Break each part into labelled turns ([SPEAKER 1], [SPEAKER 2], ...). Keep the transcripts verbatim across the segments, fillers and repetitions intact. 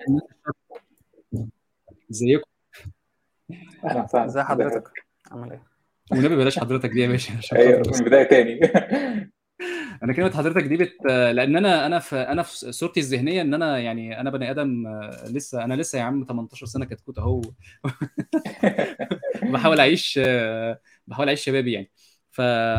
[SPEAKER 1] ازيكم؟
[SPEAKER 2] اهلا وسهلا،
[SPEAKER 3] ازي
[SPEAKER 2] ازي
[SPEAKER 3] حضرتك؟
[SPEAKER 2] حضرتك؟
[SPEAKER 3] عامل ايه؟
[SPEAKER 1] والنبي بلاش حضرتك دي يا باشا عشان خاطر
[SPEAKER 2] ايوه، من
[SPEAKER 1] بس.
[SPEAKER 2] البدايه تاني.
[SPEAKER 1] انا كلمه حضرتك دي بت... لان انا انا في انا في صورتي الذهنيه ان انا يعني انا بني ادم، آه، لسه انا لسه يا عم تمنتاشر سنه كتكوت اهو. بحاول اعيش آه، بحاول اعيش شبابي يعني. ف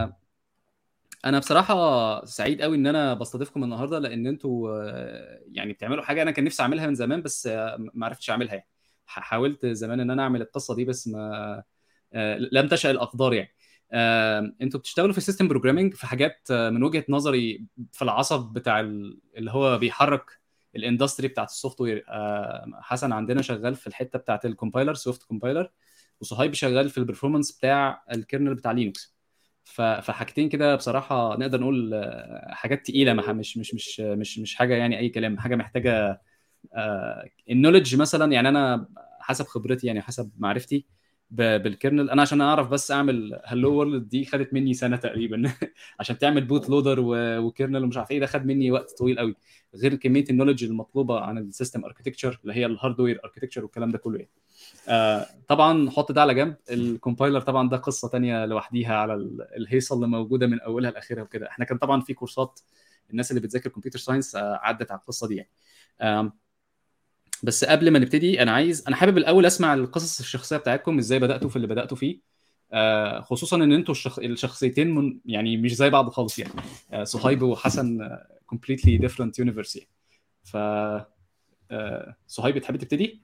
[SPEAKER 1] انا بصراحه سعيد قوي ان انا بستضيفكم النهارده، لان انتوا آه، يعني بتعملوا حاجه انا كان نفسي اعملها من زمان، بس آه، ما عرفتش اعملها يعني. ح- حاولت زمان ان انا اعمل القصه دي، بس ما آه، لم تشأ الاقدار يعني. آه، انتوا بتشتغلوا في السيستم بروجرامينج في حاجات، آه، من وجهة نظري في العصب بتاع ال- اللي هو بيحرك الاندستري بتاعت السوفت وير. آه، حسن عندنا شغال في الحته بتاعت الكومبايلر، سوفت كومبايلر، وصهيب شغال في البرفورمانس بتاع الكيرنل بتاع لينكس. ف- فحاجتين كده بصراحه نقدر نقول آه، حاجات تقيله، مح- مش مش مش مش مش حاجه يعني اي كلام، حاجه محتاجه النولج مثلا. يعني انا حسب خبرتي، يعني حسب معرفتي ب- بالكيرنل، انا عشان اعرف بس اعمل هلو وورلد دي خدت مني سنه تقريبا. عشان تعمل بوت لودر و- وكيرنل ومش عارف ايه، ده خد مني وقت طويل قوي، غير كميه النولج المطلوبه عن السيستم اركتكتشر اللي هي الهاردوير اركتكتشر والكلام ده كله يعني. آه طبعا حط ده على جنب. الكومبايلر طبعا ده قصه تانية لوحديها، على ال- الهيصه اللي موجوده من اولها لاخرها وكده. احنا كان طبعا في كورسات، الناس اللي بتذاكر كمبيوتر ساينس آه عدت على القصه دي يعني. آم، بس قبل ما نبتدي، انا عايز انا حابب الاول اسمع القصص الشخصيه بتاعتكم، ازاي بداتوا في اللي بداتوا فيه. آه خصوصا ان انتوا الشخ... الشخصيتين من... يعني مش زي بعض خالص يعني. آه صهيب وحسن آه completely different universe يعني. ف آه صهيب تحب تبتدي؟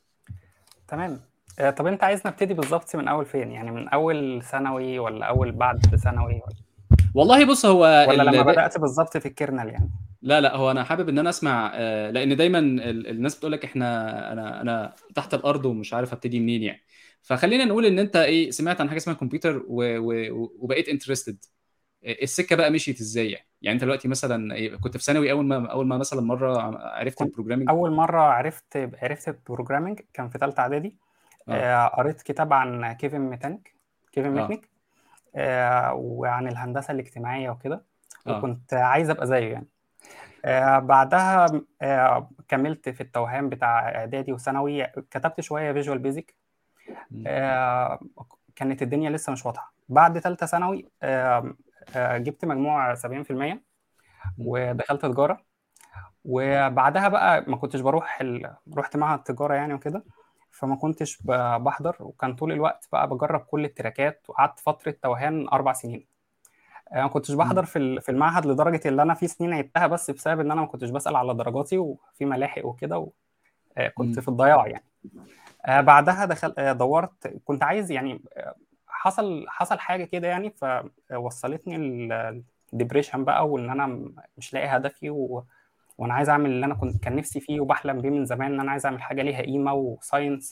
[SPEAKER 3] تمام. آه، طب انت عايز نبتدي بالظبط من اول فين؟ يعني من اول ثانوي ولا اول بعد ثانوي ولا,
[SPEAKER 1] والله بص، هو
[SPEAKER 3] ولا لما
[SPEAKER 1] ال...
[SPEAKER 3] بدأت بالظبط في الكيرنل يعني؟
[SPEAKER 1] لا لا، هو انا حابب ان انا اسمع، آه، لان دايما ال- الناس بتقول لك احنا انا انا تحت الارض ومش عارف ابتدي منين يعني. فخلينا نقول ان انت ايه، سمعت عن حاجه اسمها كمبيوتر و... و... وبقيت انترستد. السكه بقى مشيت ازاي يعني؟ يعني انت دلوقتي مثلا إيه، كنت في ثانوي اول ما اول ما مثلا مره عرفت
[SPEAKER 3] كنت
[SPEAKER 1] البروجرامينج؟
[SPEAKER 3] اول مرة عرفت عرفت البروجرامينج كان في ثالثة اعدادي.
[SPEAKER 1] اه
[SPEAKER 3] آه، قريت كتاب عن كيفن ميتانيك كيفن
[SPEAKER 1] اه
[SPEAKER 3] ميتنيك، آه، وعن الهندسة الاجتماعية وكده،
[SPEAKER 1] اه
[SPEAKER 3] وكنت عايز ابقى زيه يعني. آه، بعدها آه، كملت في التوهان بتاع اعدادي وثانوي، كتبت شوية فيجوال بيزك.
[SPEAKER 1] م-
[SPEAKER 3] آه، كانت الدنيا لسه مش واضحه. بعد ثالثه ثانوي آه، آه، جبت مجموع سبعين في المية
[SPEAKER 1] م-
[SPEAKER 3] ودخلت تجاره. وبعدها بقى ما كنتش بروح ال... رحت معهد التجاره يعني وكده، فما كنتش ب- بحضر، وكان طول الوقت بقى بجرب كل التراكات، وقعدت فتره توهان اربع سنين. آه، ما كنتش
[SPEAKER 1] م-
[SPEAKER 3] بحضر في ال- في المعهد، لدرجه ان انا في سنين عدتها بس بسبب ان انا ما كنتش بسال على درجاتي وفي ملاحق وكده، وكنت
[SPEAKER 1] م-
[SPEAKER 3] في الضياع يعني. آه، بعدها دخل آه، دورت، كنت عايز يعني آه، حصل حصل حاجه كده يعني، فوصلتني الديبريشن بقى، وان انا م- مش لاقي هدفي، و... وانا عايز اعمل اللي انا كنت كان نفسي فيه وبحلم بيه من زمان، ان انا عايز اعمل حاجه ليها قيمه وساينس،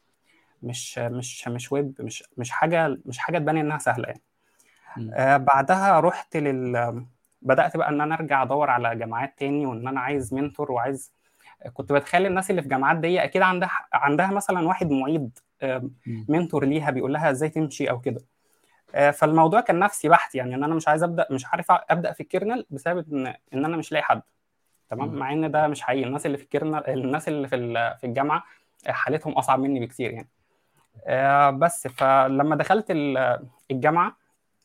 [SPEAKER 3] ومش مش مش ويب، مش مش حاجه مش حاجه تبان انها سهله يعني.
[SPEAKER 1] م-
[SPEAKER 3] آه، بعدها رحت لل بدات بقى ان انا ارجع ادور على جامعات تاني، وان انا عايز منتور، وعايز كنت بتخيل الناس اللي في جامعات دي اكيد عندها عندها مثلا واحد معيد، آه،
[SPEAKER 1] م-
[SPEAKER 3] منتور ليها بيقول لها ازاي تمشي او كده. آه، فالموضوع كان نفسي بحت يعني، ان انا مش عايز ابدا، مش عارف ابدا في الكيرنل بسبب ان ان انا مش لاقي حد. تمام،
[SPEAKER 1] م-
[SPEAKER 3] مع ان ده مش حقيقي. الناس اللي في الكيرنل، الناس اللي في ال- في الجامعه آه، حالتهم اصعب مني بكتير يعني. آه، بس فلما دخلت ال- الجامعه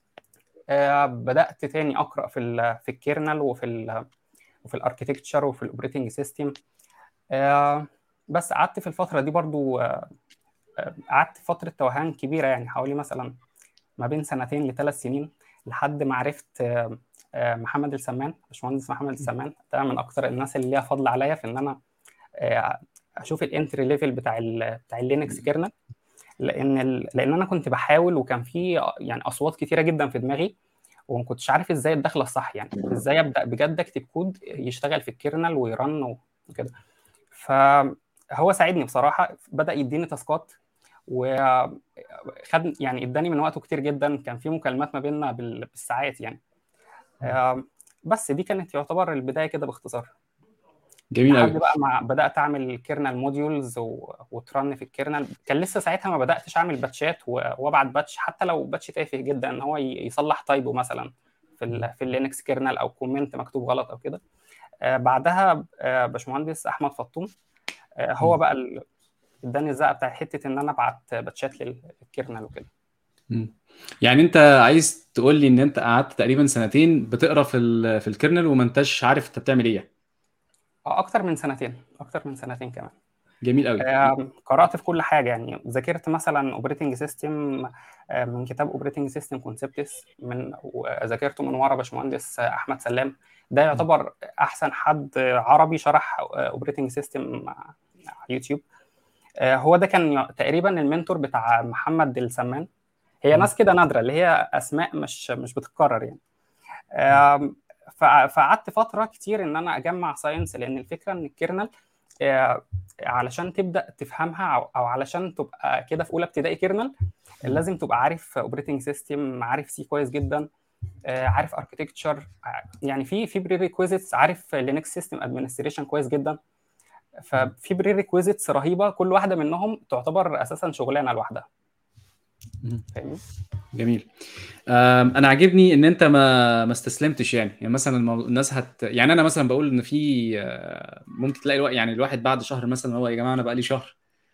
[SPEAKER 3] آه، بدات تاني اقرا في ال في الكيرنل وفي ال وفي الاركتكتشر وفي الاوبريتنج سيستم. بس قعدت في الفتره دي برضو، آه، قعدت فتره توهان كبيره يعني، حوالي مثلا ما بين سنتين لثلاث سنين، لحد ما عرفت آه، آه، محمد السمان، باشمهندس محمد السمان. ده من اكثر الناس اللي ليها فضل عليا في ان انا آه، اشوف الانتري ليفل بتاع ال بتاع اللينكس كيرنل. لان ال... لان انا كنت بحاول، وكان في يعني اصوات كتيره جدا في دماغي، وما كنتش عارف ازاي الدخله الصح يعني، ازاي ابدا بجد اكتب كود يشتغل في الكيرنل ويرن وكده. فهو ساعدني بصراحه، بدا يديني تاسكات، وخد يعني اداني من وقته كتير جدا، كان في مكالمات ما بيننا بال- بالساعات يعني.
[SPEAKER 1] م-
[SPEAKER 3] آم، بس دي كانت يعتبر البدايه كده باختصار،
[SPEAKER 1] جميل
[SPEAKER 3] لحد
[SPEAKER 1] قوي.
[SPEAKER 3] بقى ما بدات اعمل كيرنل موديولز وترن في الكيرنل. كان لسه ساعتها ما بداتش اعمل باتشات و- وابعت باتش، حتى لو باتش تافه جدا، ان هو ي- يصلح تايبو مثلا في ال في اللينكس كيرنل، او كومنت مكتوب غلط او كده. آه، بعدها آه، باشمهندس احمد فطوم هو بقى ال- اداني الزقه بتاع حته ان انا ابعت باتشات للكيرنل وكده.
[SPEAKER 1] مم. يعني انت عايز تقول لي ان انت قعدت تقريبا سنتين بتقرا في ال في الكيرنل وما انتش عارف انت بتعمل ايه؟
[SPEAKER 3] آه، اكتر من سنتين، اكتر من سنتين كمان.
[SPEAKER 1] جميل قوي.
[SPEAKER 3] آم، قرات في كل حاجه يعني. ذاكرت مثلا اوبريتنج سيستم من كتاب اوبريتنج سيستم كونسبتس، من ذاكرته من ورا باشمهندس احمد سلام. ده يعتبر احسن حد عربي شرح اوبريتنج سيستم على يوتيوب. آه، هو ده كان يع- تقريبا المنتور بتاع محمد السمان. هي
[SPEAKER 1] مم.
[SPEAKER 3] ناس كده نادره، اللي هي اسماء مش مش بتتكرر يعني. آم، فع- فقعدت فتره كتير ان انا اجمع ساينس، لان الفكره ان الكيرنل آه، علشان تبدا تفهمها، او أو علشان تبقى كده في اولى ابتدائي كيرنل، لازم تبقى عارف اوبريتنج سيستم، عارف سي كويس جدا، آه، عارف اركتكتشر، يعني في في بري ريكويزيتس، عارف لينكس سيستم ادمنستريشن كويس جدا. ففي بري ريكويزيتس رهيبه، كل واحده منهم تعتبر اساسا شغلانه لوحدها.
[SPEAKER 1] مم.
[SPEAKER 3] فاهمني؟
[SPEAKER 1] جميل. أم، انا عاجبني ان انت ما ما استسلمتش يعني يعني مثلا المو- الناس هت يعني انا مثلا بقول ان في آه، ممكن تلاقي الوقت يعني الواحد بعد شهر مثلا هو يا جماعه انا بقى لي شهر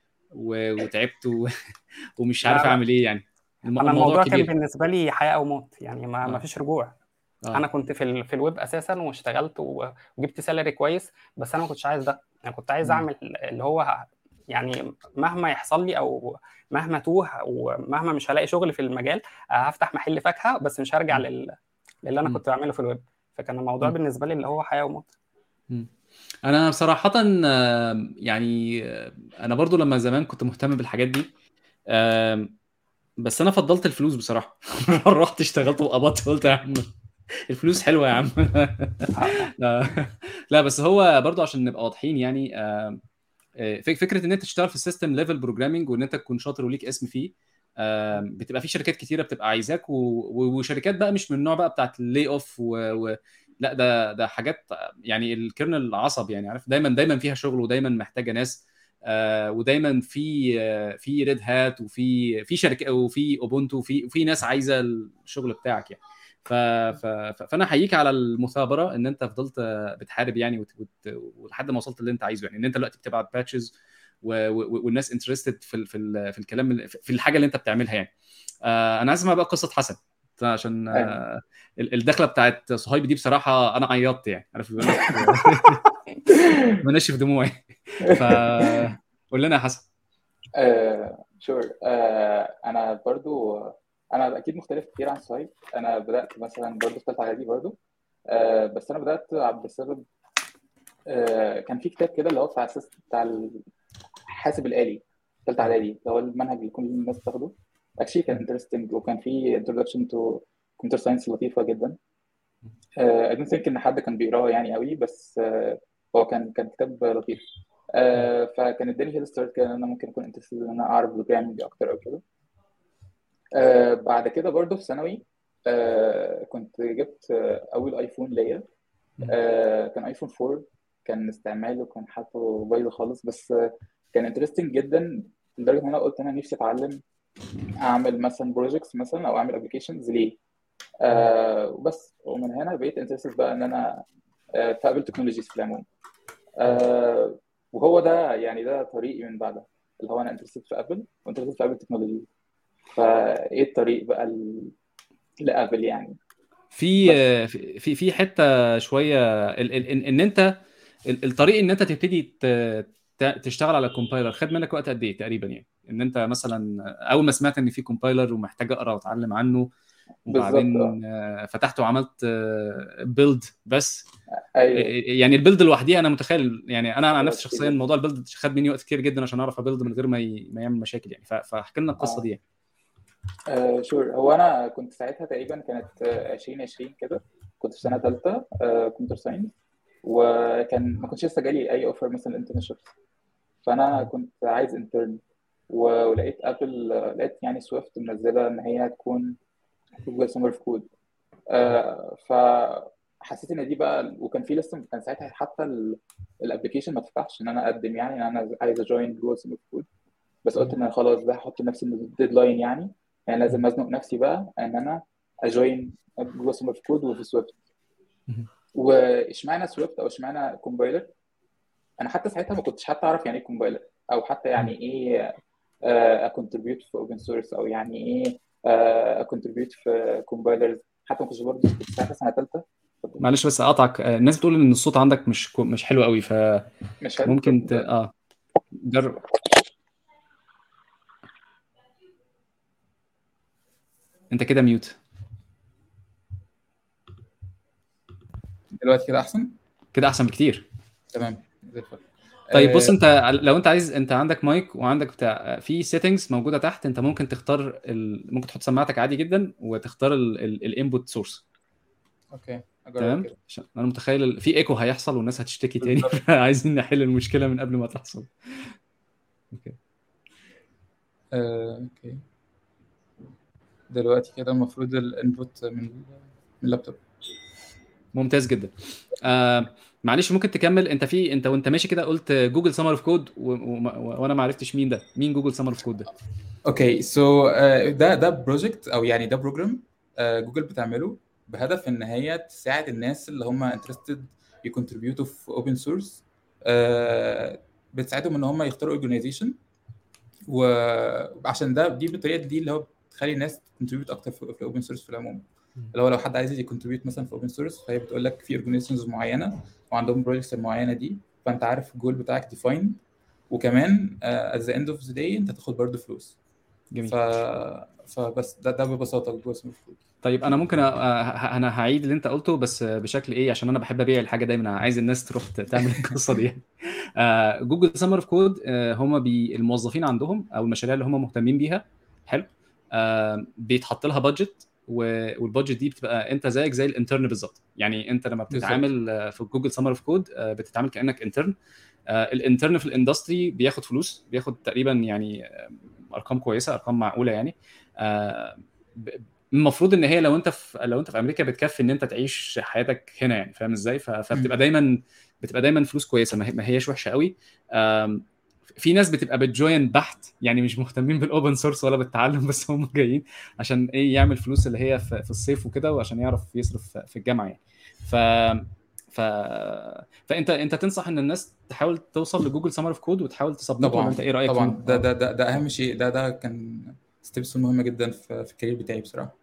[SPEAKER 1] و- وتعبت و... ومش
[SPEAKER 3] لا
[SPEAKER 1] عارف
[SPEAKER 3] لا،
[SPEAKER 1] اعمل ايه يعني. الم-
[SPEAKER 3] انا
[SPEAKER 1] الموضوع
[SPEAKER 3] الموضوع كان
[SPEAKER 1] كبير.
[SPEAKER 3] بالنسبه لي حياه او موت يعني، ما ما
[SPEAKER 1] اه
[SPEAKER 3] فيش رجوع. انا
[SPEAKER 1] اه
[SPEAKER 3] كنت في ال... في الويب اساسا، واشتغلت و- وجبت سالري كويس، بس انا ما كنتش عايز ده. انا كنت عايز
[SPEAKER 1] مم.
[SPEAKER 3] اعمل اللي هو يعني مهما يحصل لي، او مهما توه، ومهما مش هلاقي شغل في المجال، هفتح محل فاكهه، بس مش هرجع
[SPEAKER 1] مم.
[SPEAKER 3] لل... للي انا
[SPEAKER 1] مم.
[SPEAKER 3] كنت بعمله في الويب. فكان الموضوع
[SPEAKER 1] مم.
[SPEAKER 3] بالنسبه لي اللي هو حياه وموت.
[SPEAKER 1] مم. انا صراحه آه، يعني آه، انا برضو لما زمان كنت مهتم بالحاجات دي. آم، بس انا فضلت الفلوس بصراحه. رحت اشتغلت وقبضت قلت يا عم الفلوس حلوه يا عم.
[SPEAKER 3] اه
[SPEAKER 1] لا لا، بس هو برضو عشان نبقى واضحين يعني آه، آه، فك- فكره ان انت تشتغل في السيستم ليفل بروجرامنج وان انت تكون شاطر وليك اسم فيه. آه، بتبقى في شركات كتيره بتبقى عايزاك و- و- وشركات بقى مش من النوع بقى بتاعت اللي اوف و... و... لا ده ده حاجات يعني الكيرنل عصب يعني عارف دايما دايما فيها شغل ودايما محتاجه ناس. آه، ودايما في آه، في ريد هات وفي في شركه وفي اوبونتو وفي في ناس عايزه الشغل بتاعك يعني. ف... ف... ف- فانا احييك على المثابره ان انت فضلت بتحارب يعني وت... وت... ولحد ما وصلت اللي انت عايزه يعني ان انت دلوقتي بتبعت باتشز و... و... والناس انترستد في ال... في ال... في الكلام في الحاجه اللي انت بتعملها يعني. آه انا عايز اسمع بقى قصه حسن عشان
[SPEAKER 2] أيوة.
[SPEAKER 1] آه ال- الدخله بتاعت صهيب دي بصراحه انا عيطت يعني عارف بيقول لك منشف دموعي. ف قول لنا يا حسن.
[SPEAKER 2] آه شور آه انا برضو انا اكيد مختلف كتير عن صهيب. انا بدات مثلا برضو في ثالثه اعدادي برضو. آه بس انا بدات بسبب آه كان في كتاب كده اللي هو بتاع السيس- بتاع الحاسب الآلي، ثالثه اعدادي، اللي هو المنهج اللي كل الناس بتاخده. اكشلي كان انترستنج، وكان في introduction to computer science لطيفه جدا. آه I don't think ان حد كان بيقراه يعني قوي، بس آه هو كان كان كتاب لطيف. آه فكان اداني هيد ستارت كده ان انا ممكن اكون انترستد ان انا اعرف بروجرامنج اكتر او كده. آه بعد كده برضه في ثانوي آه كنت جبت آه اول ايفون ليا. آه كان ايفون فور. كان استعماله كان حالته بايظه خالص، بس آه كان انترستنج جدا لدرجه ان انا قلت انا نفسي اتعلم اعمل مثلا بروجكتس مثلا او اعمل ابلكيشنز ليه. آه وبس، ومن هنا بقيت انترستد بقى ان انا آه في ابل تكنولوجيز في العموم. آه وهو ده يعني ده طريقي من بعدها، اللي هو انا انترستد في ابل وانترستد في ابل تكنولوجي. فايه الطريق بقى ل- لابل يعني.
[SPEAKER 1] في
[SPEAKER 2] بس
[SPEAKER 1] في في في حته شويه ال- ال- ان إن انت ال- الطريق ان انت تبتدي ت- ت- تشتغل على كومبايلر خد منك وقت قد ايه تقريبا يعني ان انت مثلا اول ما سمعت ان في كومبايلر ومحتاج اقرا واتعلم عنه
[SPEAKER 2] بالظبط
[SPEAKER 1] وبعدين
[SPEAKER 2] اه.
[SPEAKER 1] آه، فتحت وعملت بيلد بس. آه،
[SPEAKER 2] ايوه.
[SPEAKER 1] يعني البيلد لوحديها انا متخيل يعني انا عن
[SPEAKER 2] هو
[SPEAKER 1] نفسي
[SPEAKER 2] كتير
[SPEAKER 1] شخصيا
[SPEAKER 2] جدا.
[SPEAKER 1] موضوع البيلد خد مني وقت كتير جدا عشان اعرف ابيلد من غير ما ي- ما يعمل مشاكل يعني ف- فاحكي لنا القصه دي
[SPEAKER 2] اه
[SPEAKER 1] يعني.
[SPEAKER 2] آه، شور. هو انا كنت ساعتها تقريبا كانت آه، ألفين وعشرين كده. كنت في سنه ثالثه كمبيوتر ساينس، وكان ما كنتش لسه جالي اي اوفر مثلا انترنشيب. فانا كنت عايز انترن، ولقيت ابل، لقيت يعني سويفت منزله ان هي هتكون جوجل سمر في كود. آه، فحسيت ان دي بقى، وكان في لسه كان ساعتها حتى الابلكيشن ما فتحش ان انا اقدم يعني ان انا عايز اجوين جوجل سمر في كود. بس قلت ان أنا خلاص ده هحط لنفسي ديدلاين يعني. يعني لازم ازنق نفسي بقى ان انا اجوين جوجل سمر في كود وفي سويفت. واشمعنى سويفت او اشمعنى كومبايلر؟ انا حتى ساعتها ما كنتش حتى اعرف يعني ايه كومبايلر، او حتى يعني
[SPEAKER 1] مم.
[SPEAKER 2] ايه اكونتريبيوت في اوبن سورس، او يعني ايه اكونتريبيوت في كومبايلرز. حتى ما كنتش برضه، كنت ساعتها سنه ثالثه.
[SPEAKER 1] معلش بس اقطعك، آه، الناس بتقول ان الصوت عندك مش كو- مش حلو قوي،
[SPEAKER 2] مش حلو.
[SPEAKER 1] فممكن ت...
[SPEAKER 2] طب
[SPEAKER 1] اه جرب. انت كده ميوت.
[SPEAKER 4] دلوقتي كده احسن.
[SPEAKER 1] كده احسن بكتير.
[SPEAKER 4] تمام زي الفل.
[SPEAKER 1] طيب بص،
[SPEAKER 4] آه،
[SPEAKER 1] انت لو انت عايز، انت عندك مايك وعندك بتاع في سيتنجز موجوده تحت، انت ممكن تختار ال... ممكن تحط سماعتك عادي جدا وتختار الانبوت سورس.
[SPEAKER 4] اوكي اجرب
[SPEAKER 1] تمام،
[SPEAKER 4] كده.
[SPEAKER 1] عشان انا متخيل ال- في ايكو هيحصل والناس هتشتكي تاني
[SPEAKER 4] بالظبط.
[SPEAKER 1] فعايزين نحل المشكله من قبل ما تحصل. اوكي.
[SPEAKER 4] آه، اوكي دلوقتي كده المفروض الانبوت من من اللابتوب.
[SPEAKER 1] ممتاز جدا. آه معلش ممكن تكمل انت في انت وانت ماشي كده قلت جوجل سمر اوف كود و... و... وانا ما عرفتش مين ده، مين جوجل سمر اوف كود ده؟
[SPEAKER 4] اوكي سو ده ده بروجكت او يعني ده بروجرام جوجل بتعمله بهدف ان هي تساعد الناس اللي هم انترستد يكونتريبيوتوا في اوبن سورس. بتساعدهم ان هم يختاروا اورجانيزيشن، وعشان ده دي بالطريقه دي اللي هو بتخلي الناس تكونتريبيوت اكتر في اوبن سورس في العموم. اللي هو لو حد عايز يكونتريبيوت مثلا في اوبن سورس، فهي بتقول لك في اورجانيزيشنز معينه وعندهم بروجكتس المعينه دي، فانت عارف الجول بتاعك ديفايند، وكمان ات ذا اند اوف ذا داي انت تاخد برضه فلوس.
[SPEAKER 1] جميل.
[SPEAKER 4] ف... فبس ده ده ببساطه جوجل سمارت كود.
[SPEAKER 1] طيب انا ممكن أ... أ- انا هعيد اللي انت قلته بس بشكل ايه، عشان انا بحب ابيع الحاجه دايما، عايز الناس تروح ت- تعمل القصه دي. آه، جوجل سمر اوف كود، هم بي الموظفين عندهم او المشاريع اللي هم مهتمين بيها، حلو، آه، بيتحط لها بادجت، والبادجت دي بتبقى انت زيك زي الانترن بالظبط. يعني انت لما
[SPEAKER 4] بالظبط.
[SPEAKER 1] بتتعامل آه، في جوجل سمر اوف كود بتتعامل كانك انترن. الانترن في الاندستري بياخد فلوس، بياخد تقريبا يعني آه، ارقام كويسه، ارقام معقوله يعني. آه، ب- المفروض ان هي لو انت في لو انت في امريكا بتكفي ان انت تعيش حياتك هنا يعني، فاهم ازاي؟ ف- فبتبقى
[SPEAKER 4] مم.
[SPEAKER 1] دايما بتبقى دايما فلوس كويسه، ما هي- ما هياش وحشه قوي. آم، في ناس بتبقى بتجوين بحت، يعني مش مهتمين بالاوبن سورس ولا بالتعلم، بس هم جايين عشان ايه؟ يعمل فلوس اللي هي في في الصيف وكده، وعشان يعرف يصرف في الجامعه يعني. ف ف فانت انت تنصح ان الناس تحاول توصل لجوجل سمر اوف كود وتحاول تسبمته، ولا انت
[SPEAKER 4] طبعا
[SPEAKER 1] ايه رايك فيه؟
[SPEAKER 4] طبعا ده
[SPEAKER 1] اه
[SPEAKER 4] ده ده, ده اهم شيء. ده ده كان ستيبس مهمه جدا في, في الكارير بتاعي بصراحه.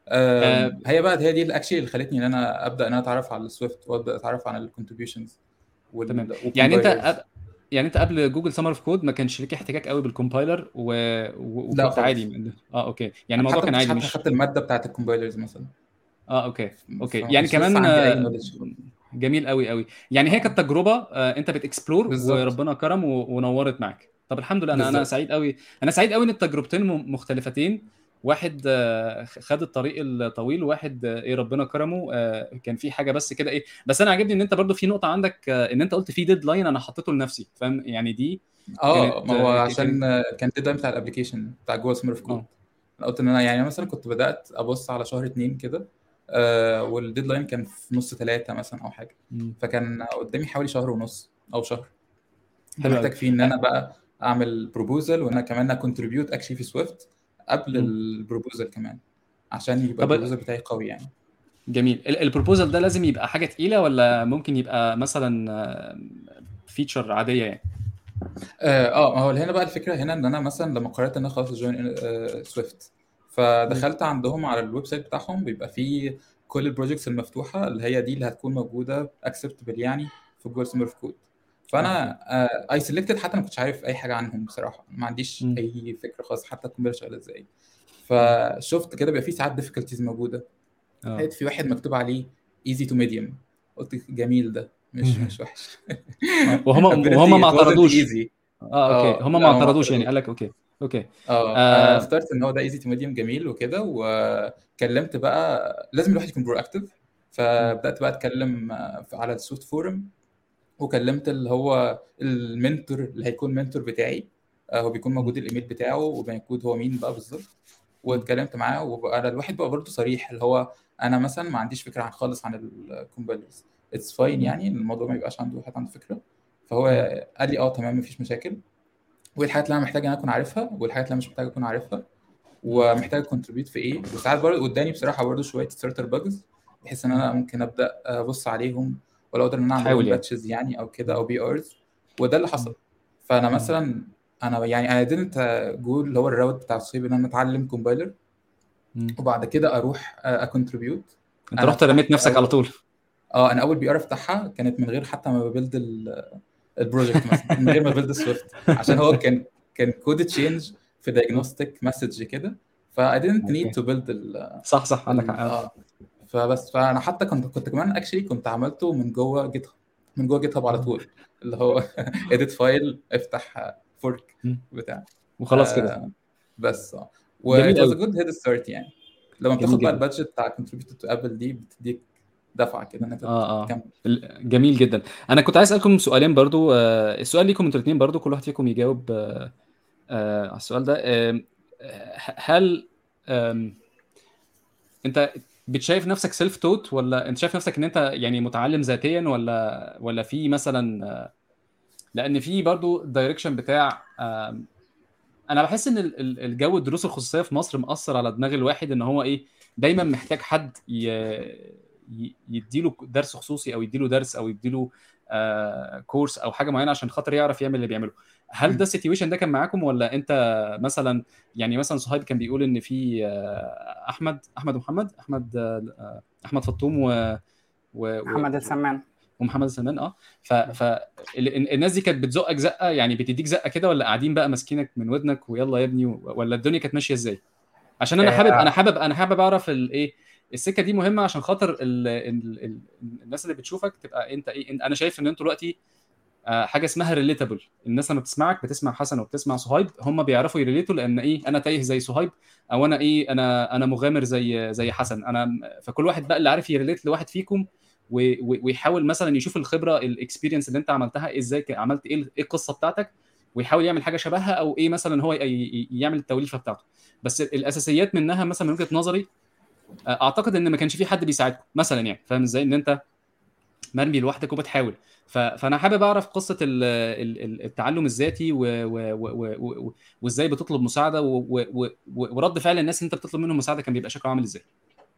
[SPEAKER 4] أم،
[SPEAKER 1] آه،
[SPEAKER 4] هي بقى هي دي الاكشلي اللي خلتني ان انا ابدا ان انا اتعرف على السويفت، وابدا اتعرف على الكونتريبيوشنز
[SPEAKER 1] تمام.
[SPEAKER 4] وال
[SPEAKER 1] يعني انت
[SPEAKER 4] وكومبايلرز.
[SPEAKER 1] أب... يعني انت قبل جوجل سمر اوف كود ما كانش ليك احتكاك قوي بالكومبايلر و... و...
[SPEAKER 4] لا
[SPEAKER 1] وكنت عادي
[SPEAKER 4] خالص.
[SPEAKER 1] من... اه اوكي، يعني
[SPEAKER 4] انا
[SPEAKER 1] الموضوع
[SPEAKER 4] حتى ما
[SPEAKER 1] كان
[SPEAKER 4] كنتش
[SPEAKER 1] عادي
[SPEAKER 4] حتى
[SPEAKER 1] مش.
[SPEAKER 4] خدت الماده بتاعت الكومبايلرز مثلا.
[SPEAKER 1] اه اوكي. اوكي
[SPEAKER 4] فما
[SPEAKER 1] يعني
[SPEAKER 4] كانش لسه
[SPEAKER 1] كمان
[SPEAKER 4] عندي اي
[SPEAKER 1] آه،
[SPEAKER 4] نولج.
[SPEAKER 1] جميل قوي قوي. يعني هي
[SPEAKER 4] اه
[SPEAKER 1] كانت تجربه، آه، انت بتكسبلور
[SPEAKER 4] بالظبط
[SPEAKER 1] وربنا كرم و... ونورت معاك. طب الحمد لله، انا انا
[SPEAKER 4] بالظبط.
[SPEAKER 1] سعيد قوي. انا سعيد قوي ان التجربتين م- مختلفتين. واحد آه، خد الطريق الطويل، وواحد آه، ايه ربنا كرمه، آه، كان في حاجه بس كده ايه. بس انا عاجبني ان انت برضو في نقطه عندك، آه، ان انت قلت في ديدلاين انا حطيته لنفسي، فاهم يعني؟ دي
[SPEAKER 4] اه
[SPEAKER 1] كانت
[SPEAKER 4] ما هو
[SPEAKER 1] آه، ك-
[SPEAKER 4] عشان
[SPEAKER 1] كانت
[SPEAKER 4] كان الديدلاين بتاع الابلكيشن بتاع جوجل سمارت كود.
[SPEAKER 1] اه
[SPEAKER 4] انا قلت ان انا يعني مثلا كنت بدات ابص على شهر اتنين كده، آه والديدلاين كان في نص ثلاثة مثلا او حاجه.
[SPEAKER 1] مم.
[SPEAKER 4] فكان قدامي حوالي شهر ونص او شهر، كنت
[SPEAKER 1] حلو قوي.
[SPEAKER 4] محتاج فيه ان انا بقى اعمل بروبوزل، وانا كمان اكونتريبيوت اكشلي في سويفت قبل
[SPEAKER 1] مم.
[SPEAKER 4] البروبوزل كمان، عشان يبقى
[SPEAKER 1] طب
[SPEAKER 4] البروبوزل بتاعي قوي يعني.
[SPEAKER 1] جميل. البروبوزال ده لازم يبقى حاجه تقيله، ولا ممكن يبقى مثلا فيتشر عاديه يعني؟
[SPEAKER 4] اه آه، ما هو هنا بقى الفكره هنا ان انا مثلا لما قررت ان انا خلاص جوين سويفت،
[SPEAKER 1] مم.
[SPEAKER 4] فدخلت عندهم على الويب سايت بتاعهم، بيبقى فيه كل البروجكتس المفتوحه اللي هي دي اللي هتكون موجوده اكسبتبل يعني في جوجل سمارت كود.
[SPEAKER 1] اه اوكي.
[SPEAKER 4] فانا اي سيلكتد، حتى ما كنتش عارف اي حاجه عنهم بصراحه، ما عنديش
[SPEAKER 1] مم.
[SPEAKER 4] اي فكره خالص حتى الكمبيوتر شغال ازاي.
[SPEAKER 1] مم.
[SPEAKER 4] فشفت كده بيبقى فيه ساعات ديفيكولتيز موجوده،
[SPEAKER 1] اه
[SPEAKER 4] لقيت في واحد مكتوب عليه ايزي تو ميديوم، قلت جميل ده مش مش وحش.
[SPEAKER 1] اه وهم وهم
[SPEAKER 4] apparently
[SPEAKER 1] ما
[SPEAKER 4] it wasn't
[SPEAKER 1] اعترضوش.
[SPEAKER 4] easy.
[SPEAKER 1] اه اوكي،
[SPEAKER 4] اه
[SPEAKER 1] هم ما
[SPEAKER 4] لا هو ما
[SPEAKER 1] اعترضوش يعني،
[SPEAKER 4] اعترضوش.
[SPEAKER 1] قال لك اوكي. اوكي.
[SPEAKER 4] اه انا
[SPEAKER 1] آه.
[SPEAKER 4] اخترت ان هو ده ايزي تو ميديوم جميل وكده، وكلمت بقى لازم الواحد يكون برو اكتف.
[SPEAKER 1] مم.
[SPEAKER 4] فبدات بقى اتكلم آه، على السوفت فورم، وكلمت اللي هو المنتور اللي هيكون منتور بتاعي. آه، هو بيكون
[SPEAKER 1] مم.
[SPEAKER 4] موجود الايميل بتاعه وبيكون هو مين بقى بالظبط.
[SPEAKER 1] مم.
[SPEAKER 4] واتكلمت معاه، وبقى أنا الواحد بقى برضه صريح، اللي هو انا مثلا ما عنديش فكره عن خالص عن الكومبايلرز، اتس فاين
[SPEAKER 1] مم.
[SPEAKER 4] يعني الموضوع ما يبقاش عنده حد عنده فكره. فهو
[SPEAKER 1] مم.
[SPEAKER 4] قال لي اه تمام مفيش مشاكل، وايه الحاجات اللي انا محتاج ان انا اكون عارفها والحاجات اللي انا مش محتاج اكون عارفها،
[SPEAKER 1] مم.
[SPEAKER 4] ومحتاج كونتريبيوت في ايه. وساعات برضه قدامي بصراحه برضه شويه ستارتر باجز، بحيث ان
[SPEAKER 1] مم.
[SPEAKER 4] انا ممكن ابدا ابص عليهم، ولو اقدر ان انا اعمل
[SPEAKER 1] تحاول
[SPEAKER 4] لهم
[SPEAKER 1] يعني.
[SPEAKER 4] باتشز يعني او كده او بي ارز، وده اللي حصل. فانا مثلا انا يعني انا didn't جو اللي هو الراوت بتاع الصيب ان انا اتعلم كومبايلر
[SPEAKER 1] مم.
[SPEAKER 4] وبعد كده اروح اكونتريبيوت.
[SPEAKER 1] انت
[SPEAKER 4] انا
[SPEAKER 1] رحت رميت
[SPEAKER 4] فتحت
[SPEAKER 1] نفسك على
[SPEAKER 4] اول
[SPEAKER 1] طول.
[SPEAKER 4] اه انا اول بي ار افتحها كانت من غير حتى ما ببيلد البروجكت مثلا، من غير ما بيلد سويفت، عشان هو كان كان كود تشينج في دايجنوستيك مسج كده، ف I didn't need
[SPEAKER 1] اوكي
[SPEAKER 4] to build ال
[SPEAKER 1] صح صح عندك حق
[SPEAKER 4] ال
[SPEAKER 1] آه.
[SPEAKER 4] اه فبس فانا حتى كنت كنت كمان اكشلي كنت عملته من جوه جيت هاب، من جوه جيت هاب على طول، اللي هو edit فايل افتح فورك
[SPEAKER 1] مم.
[SPEAKER 4] بتاع
[SPEAKER 1] وخلاص كده.
[SPEAKER 4] آه بس اه و
[SPEAKER 1] جميل
[SPEAKER 4] it was a
[SPEAKER 1] قوي
[SPEAKER 4] good head start يعني. لما
[SPEAKER 1] جميل
[SPEAKER 4] بتاخد بقى
[SPEAKER 1] جدا.
[SPEAKER 4] البادجت بتاع contributed to ابل دي بتديك دفعه كده ان انت
[SPEAKER 1] اه اه
[SPEAKER 4] تكمل.
[SPEAKER 1] ال- جميل جدا. انا كنت عايز اسالكم سؤالين برضو. آه السؤال ليكم انتوا الاثنين برضو، كل واحد فيكم يجاوب آه آه على السؤال ده. آه هل آم، انت بتشايف نفسك سيلف توت، ولا انت شايف نفسك ان انت يعني متعلم ذاتيا، ولا ولا في مثلا آه، لان في برضو الدايركشن بتاع آم، انا بحس ان ال- ال- الجو الدروس الخصوصيه في مصر مأثر على دماغ الواحد، ان هو ايه دايما محتاج حد ي... ي- يديله درس خصوصي، او يديله درس، او يديله آه كورس او حاجه معينه عشان خاطر يعرف يعمل اللي بيعمله. هل ده السيتويشن ده كان معاكم، ولا انت مثلا يعني مثلا صهيب كان بيقول ان في آه احمد احمد ومحمد احمد آه احمد فطوم و... و... و...
[SPEAKER 3] محمد السمان.
[SPEAKER 1] ومحمد سلمان اه ف ف ال- الناس دي كانت بتزقك زقه، يعني بتديك زقه كده، ولا قاعدين بقى ماسكينك من ودنك ويلا يا ابني، ولا الدنيا كانت ماشيه ازاي؟ عشان انا حابب انا
[SPEAKER 3] آه،
[SPEAKER 1] حابب انا حابب اعرف الايه السكه دي مهمه، عشان خاطر ال... ال... ال... الناس اللي بتشوفك تبقى انت ايه. انا شايف ان انتوا دلوقتي آه، حاجه اسمها ريليتابل. الناس لما بتسمعك، بتسمع حسن وبتسمع صهيب، هم بيعرفوا يريليتوا، لان ايه انا تايه زي صهيب، او انا ايه انا انا مغامر زي زي حسن. انا فكل واحد بقى اللي عارف يريليت لواحد فيكم، و- و- ويحاول مثلا يشوف الخبره الاكسبيرينس اللي انت عملتها ازاي، ك- عملت ايه ايه القصه بتاعتك، ويحاول يعمل حاجه شبهها، او ايه مثلا هو ي- ي- يعمل التوليفه بتاعته. بس الاساسيات منها مثلا من وجهه نظري آه، اعتقد ان ما كانش في حد بيساعدكم مثلا، يعني فاهم ازاي ان انت مرمي لوحدك وبتحاول. ف... فانا حابب اعرف قصه ال... ال- ال- التعلم الذاتي، و... و... و... و... و... وازاي بتطلب مساعده، و... و... و... ورد فعل الناس اللي انت بتطلب منهم مساعده كان بيبقى شكله عامل ازاي.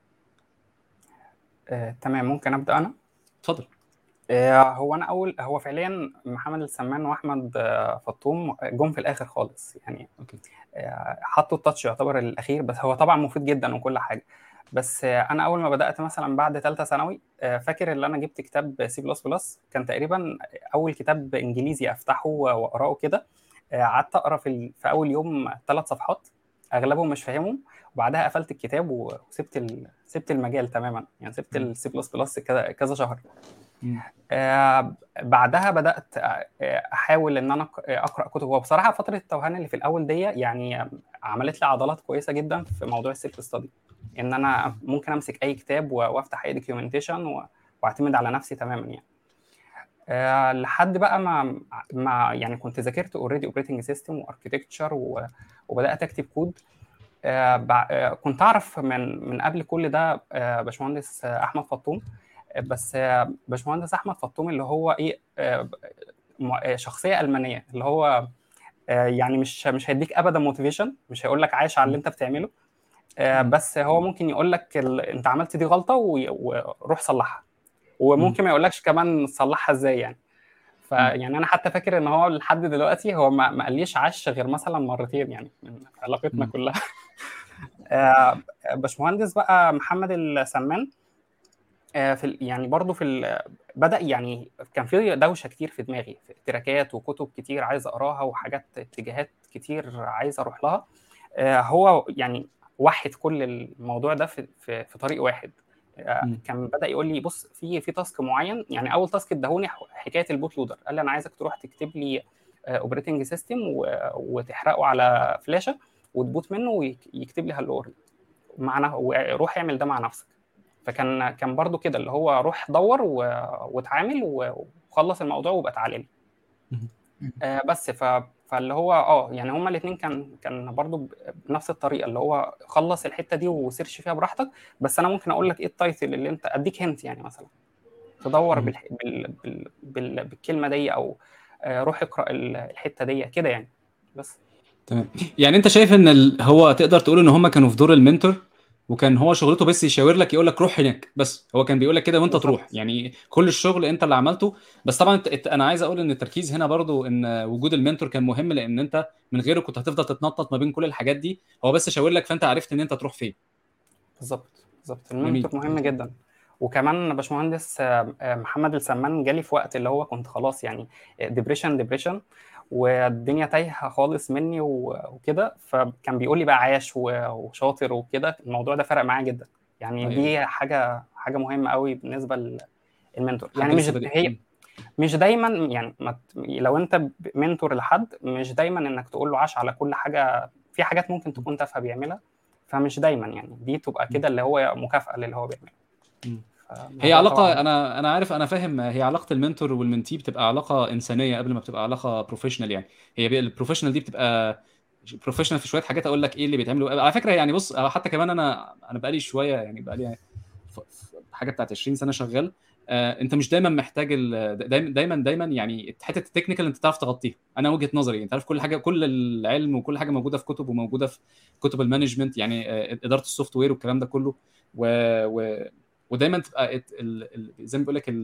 [SPEAKER 3] آه، تمام، ممكن ابدا انا.
[SPEAKER 1] اتفضل.
[SPEAKER 3] آه، هو انا اول هو فعليا محمد السمان واحمد آه، فطوم جم في الاخر خالص يعني.
[SPEAKER 1] اوكي.
[SPEAKER 3] آه، حطوا التاتش يعتبر الاخير، بس هو طبعا مفيد جدا وكل حاجه. بس آه، انا اول ما بدات مثلا بعد ثالثه ثانوي، آه، فاكر ان انا جبت كتاب سي بلس بلس، كان تقريبا اول كتاب انجليزي افتحه واقراه كده. آه، قعدت اقرا في ال- في اول يوم ثلاث صفحات، اغلبهم مش فاهمهم، وبعدها قفلت الكتاب وسبت ال... سبت المجال تماما يعني، سبت السي بلس بلس كذا كذا شهر.
[SPEAKER 1] مم.
[SPEAKER 3] آه بعدها بدأت آه أحاول إن أنا أق- أقرأ كتب. هو بصراحة فترة التوهان اللي في الأول دي يعني عملت لي عضلات كويسة جدا في موضوع السيلف ستادي، إن أنا ممكن أمسك أي كتاب و- وأفتح أي دوكيومنتيشن وأعتمد على نفسي تماما يعني. آه لحد بقى ما ما يعني كنت ذاكرت اوريدي اوبريتنج سيستم واركتكتشر وبدأت أكتب كود. آه بع- آه كنت أعرف من من قبل كل ده آه باشمهندس آه، أحمد فطوم. بس آه، باشمهندس احمد فطوم اللي هو ايه آه، م- آه، شخصيه المانيه، اللي هو آه، يعني مش مش هيديك ابدا موتيفيشن، مش هيقول لك عايش على اللي انت بتعمله. آه،
[SPEAKER 1] مم.
[SPEAKER 3] بس هو ممكن يقول لك ال... انت عملت دي غلطه و- وروح صلحها، وممكن ما يقولكش كمان تصلحها ازاي يعني. فيعني انا حتى فاكر ان هو لحد دلوقتي هو ما ما قاليش عاش غير مثلا مرتين يعني من علاقتنا
[SPEAKER 1] مم.
[SPEAKER 3] كلها. آه، باشمهندس بقى محمد السمان آه، في ال- يعني برضو في ال- بدأ يعني كان في دوشة كتير في دماغي، في تراكات وكتب كتير عايز أقراها وحاجات اتجاهات كتير عايز أروح لها. آه، هو يعني وحد كل الموضوع ده في في, في طريق واحد. آه،
[SPEAKER 1] مم.
[SPEAKER 3] كان بدأ يقول لي بص في في تاسك معين يعني. أول تاسك اداهوني ح- حكاية البوت لودر، قال لي أنا عايزك تروح تكتب لي اوبريتنج سيستم وتحرقه على فلاشة وتبوت منه ويكتب لي هالو معنا، وروح اعمل ده مع نفسك. فكان كان برضو كده اللي هو روح دور و... واتعامل وخلص الموضوع وبقى تعالى لي.
[SPEAKER 1] مم.
[SPEAKER 3] آه بس ف... فاللي هو اه يعني هما الاثنين كان كان برضو ب- بنفس الطريقه، اللي هو خلص الحته دي وسيرش فيها براحتك. بس انا ممكن اقول لك ايه التايتل اللي انت اديك هنت يعني، مثلا تدور
[SPEAKER 1] مم.
[SPEAKER 3] بال... بال... بال... بال... بالكلمه دي، او آه روح اقرا ال- الحته دي كده يعني. بس
[SPEAKER 1] تمام. يعني انت شايف ان ال... هو تقدر تقول ان هم كانوا في دور المنتور، وكان هو شغلته بس يشاور لك يقول لك روح هناك، بس هو كان بيقول لك كده وانت تروح،
[SPEAKER 3] بالظبط.
[SPEAKER 1] يعني كل الشغل انت اللي عملته. بس طبعا انت- انت- انا عايز اقول ان التركيز هنا برضو ان وجود المنتور كان مهم، لان انت من غيره كنت هتفضل تتنطط ما بين كل الحاجات دي، هو بس شاور لك فانت عرفت ان انت تروح فين.
[SPEAKER 3] بالظبط بالظبط
[SPEAKER 1] جميل.
[SPEAKER 3] المنتور مهم جدا. وكمان باشمهندس آه، آه، محمد السمان جالي في وقت اللي هو كنت خلاص يعني ديبريشن ديبريشن والدنيا تايهه خالص مني و- وكده، فكان بيقول لي بقى عاش و- وشاطر وكده. الموضوع ده فرق معايا جدا يعني.
[SPEAKER 1] ايوه،
[SPEAKER 3] دي حاجه حاجه مهمه قوي بالنسبه للمنتور يعني.
[SPEAKER 1] حد
[SPEAKER 3] مش
[SPEAKER 1] لسه بادئ.
[SPEAKER 3] هي
[SPEAKER 1] مم.
[SPEAKER 3] مش دايما يعني ما ت- لو انت ب- منتور لحد، مش دايما انك تقول له عاش على كل حاجه. في حاجات ممكن تكون تافهه بيعملها، فمش دايما يعني دي تبقى كده اللي هو مكافأة للي هو بيعمله.
[SPEAKER 1] مم. هي
[SPEAKER 3] فالموضوع
[SPEAKER 1] علاقة،
[SPEAKER 3] طبعا
[SPEAKER 1] أنا أنا عارف، أنا فاهم، هي علاقة المنتور والمنتي بتبقى علاقة إنسانية قبل ما بتبقى علاقة بروفيشنال يعني. هي بي- البروفيشنال دي بتبقى بروفيشنال في شوية حاجات، أقول لك إيه اللي بيتعملوا على فكرة يعني. بص، أو حتى كمان أنا أنا بقالي شوية يعني، بقالي ف- ف- حاجة بتاعت عشرين سنة شغال. آه، أنت مش دايما محتاج ال... دايما دايما دايما يعني حتة التكنيكال أنت تعرف تغطيها. أنا وجهة نظري، أنت عارف كل حاجة، كل العلم وكل حاجة موجودة في كتب، وموجودة في كتب المانجمنت يعني، آه، إدارة السوفت وير والكلام ده كله. و... و... ودايما تبقى ال... ال... زي ما بقول لك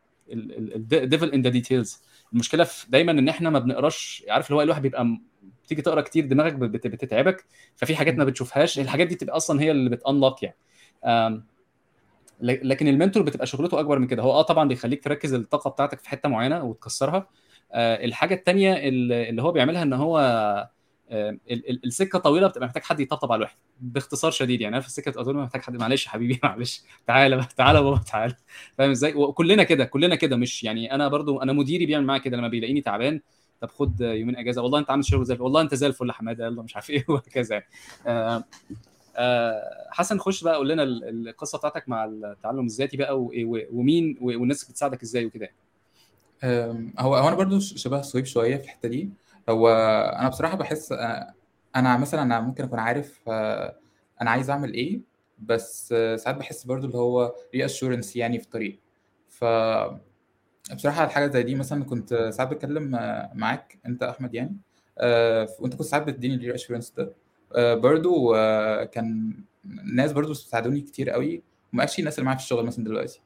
[SPEAKER 1] الديفل ان ذا ديتيلز. المشكله في دايما ان احنا ما بنقراش، عارف اللي هو الواحد بيبقى م- بتيجي تقرا كتير دماغك بت- بتتعبك، ففي حاجات ما بتشوفهاش، الحاجات دي تبقى اصلا هي اللي بتانلوك يعني. آم، ل- لكن المنتور بتبقى شغلته اكبر من كده. هو اه طبعا بيخليك تركز الطاقه بتاعتك في حته معينه وتكسرها. آه، الحاجه التانيه اللي اللي هو بيعملها ان هو آه، ال- ال- السكه طويله، بتبقى محتاج حد يطبطب على الواحد باختصار شديد يعني. عارف السكه بتبقى طويله، محتاج حد، معلش يا حبيبي معلش، تعالى بقى، تعالى بابا تعالى. فاهم ازاي؟ وكلنا كده، كلنا كده، مش يعني انا برضو، انا مديري بيعمل معايا كده لما بيلاقيني تعبان. طب خد يومين اجازه، والله انت عامل شغل زي الفل، والله انت زي الفل يا حماده، يلا مش عارف ايه وهكذا يعني. آه، آه، حسن، خش بقى قول لنا ال- القصه بتاعتك مع التعلم الذاتي بقى، و- و- ومين و- والناس بتساعدك ازاي وكده يعني.
[SPEAKER 4] أم، هو هو انا برضو ش- شبه صهيب شويه في الحته دي. هو انا بصراحه بحس آه، انا مثلا انا ممكن اكون عارف آه، انا عايز اعمل ايه، بس آه، ساعات بحس برضو اللي هو ري اشورنس يعني في الطريق. ف بصراحه الحاجه زي دي مثلا كنت ساعات بتكلم آه، معاك انت احمد يعني، آه، وانت كنت ساعات بتديني الري اشورنس ده. آه، برضو آه، كان ناس برضو ساعدوني كتير قوي، وما اكشلي الناس اللي معايا في الشغل مثلا دلوقتي.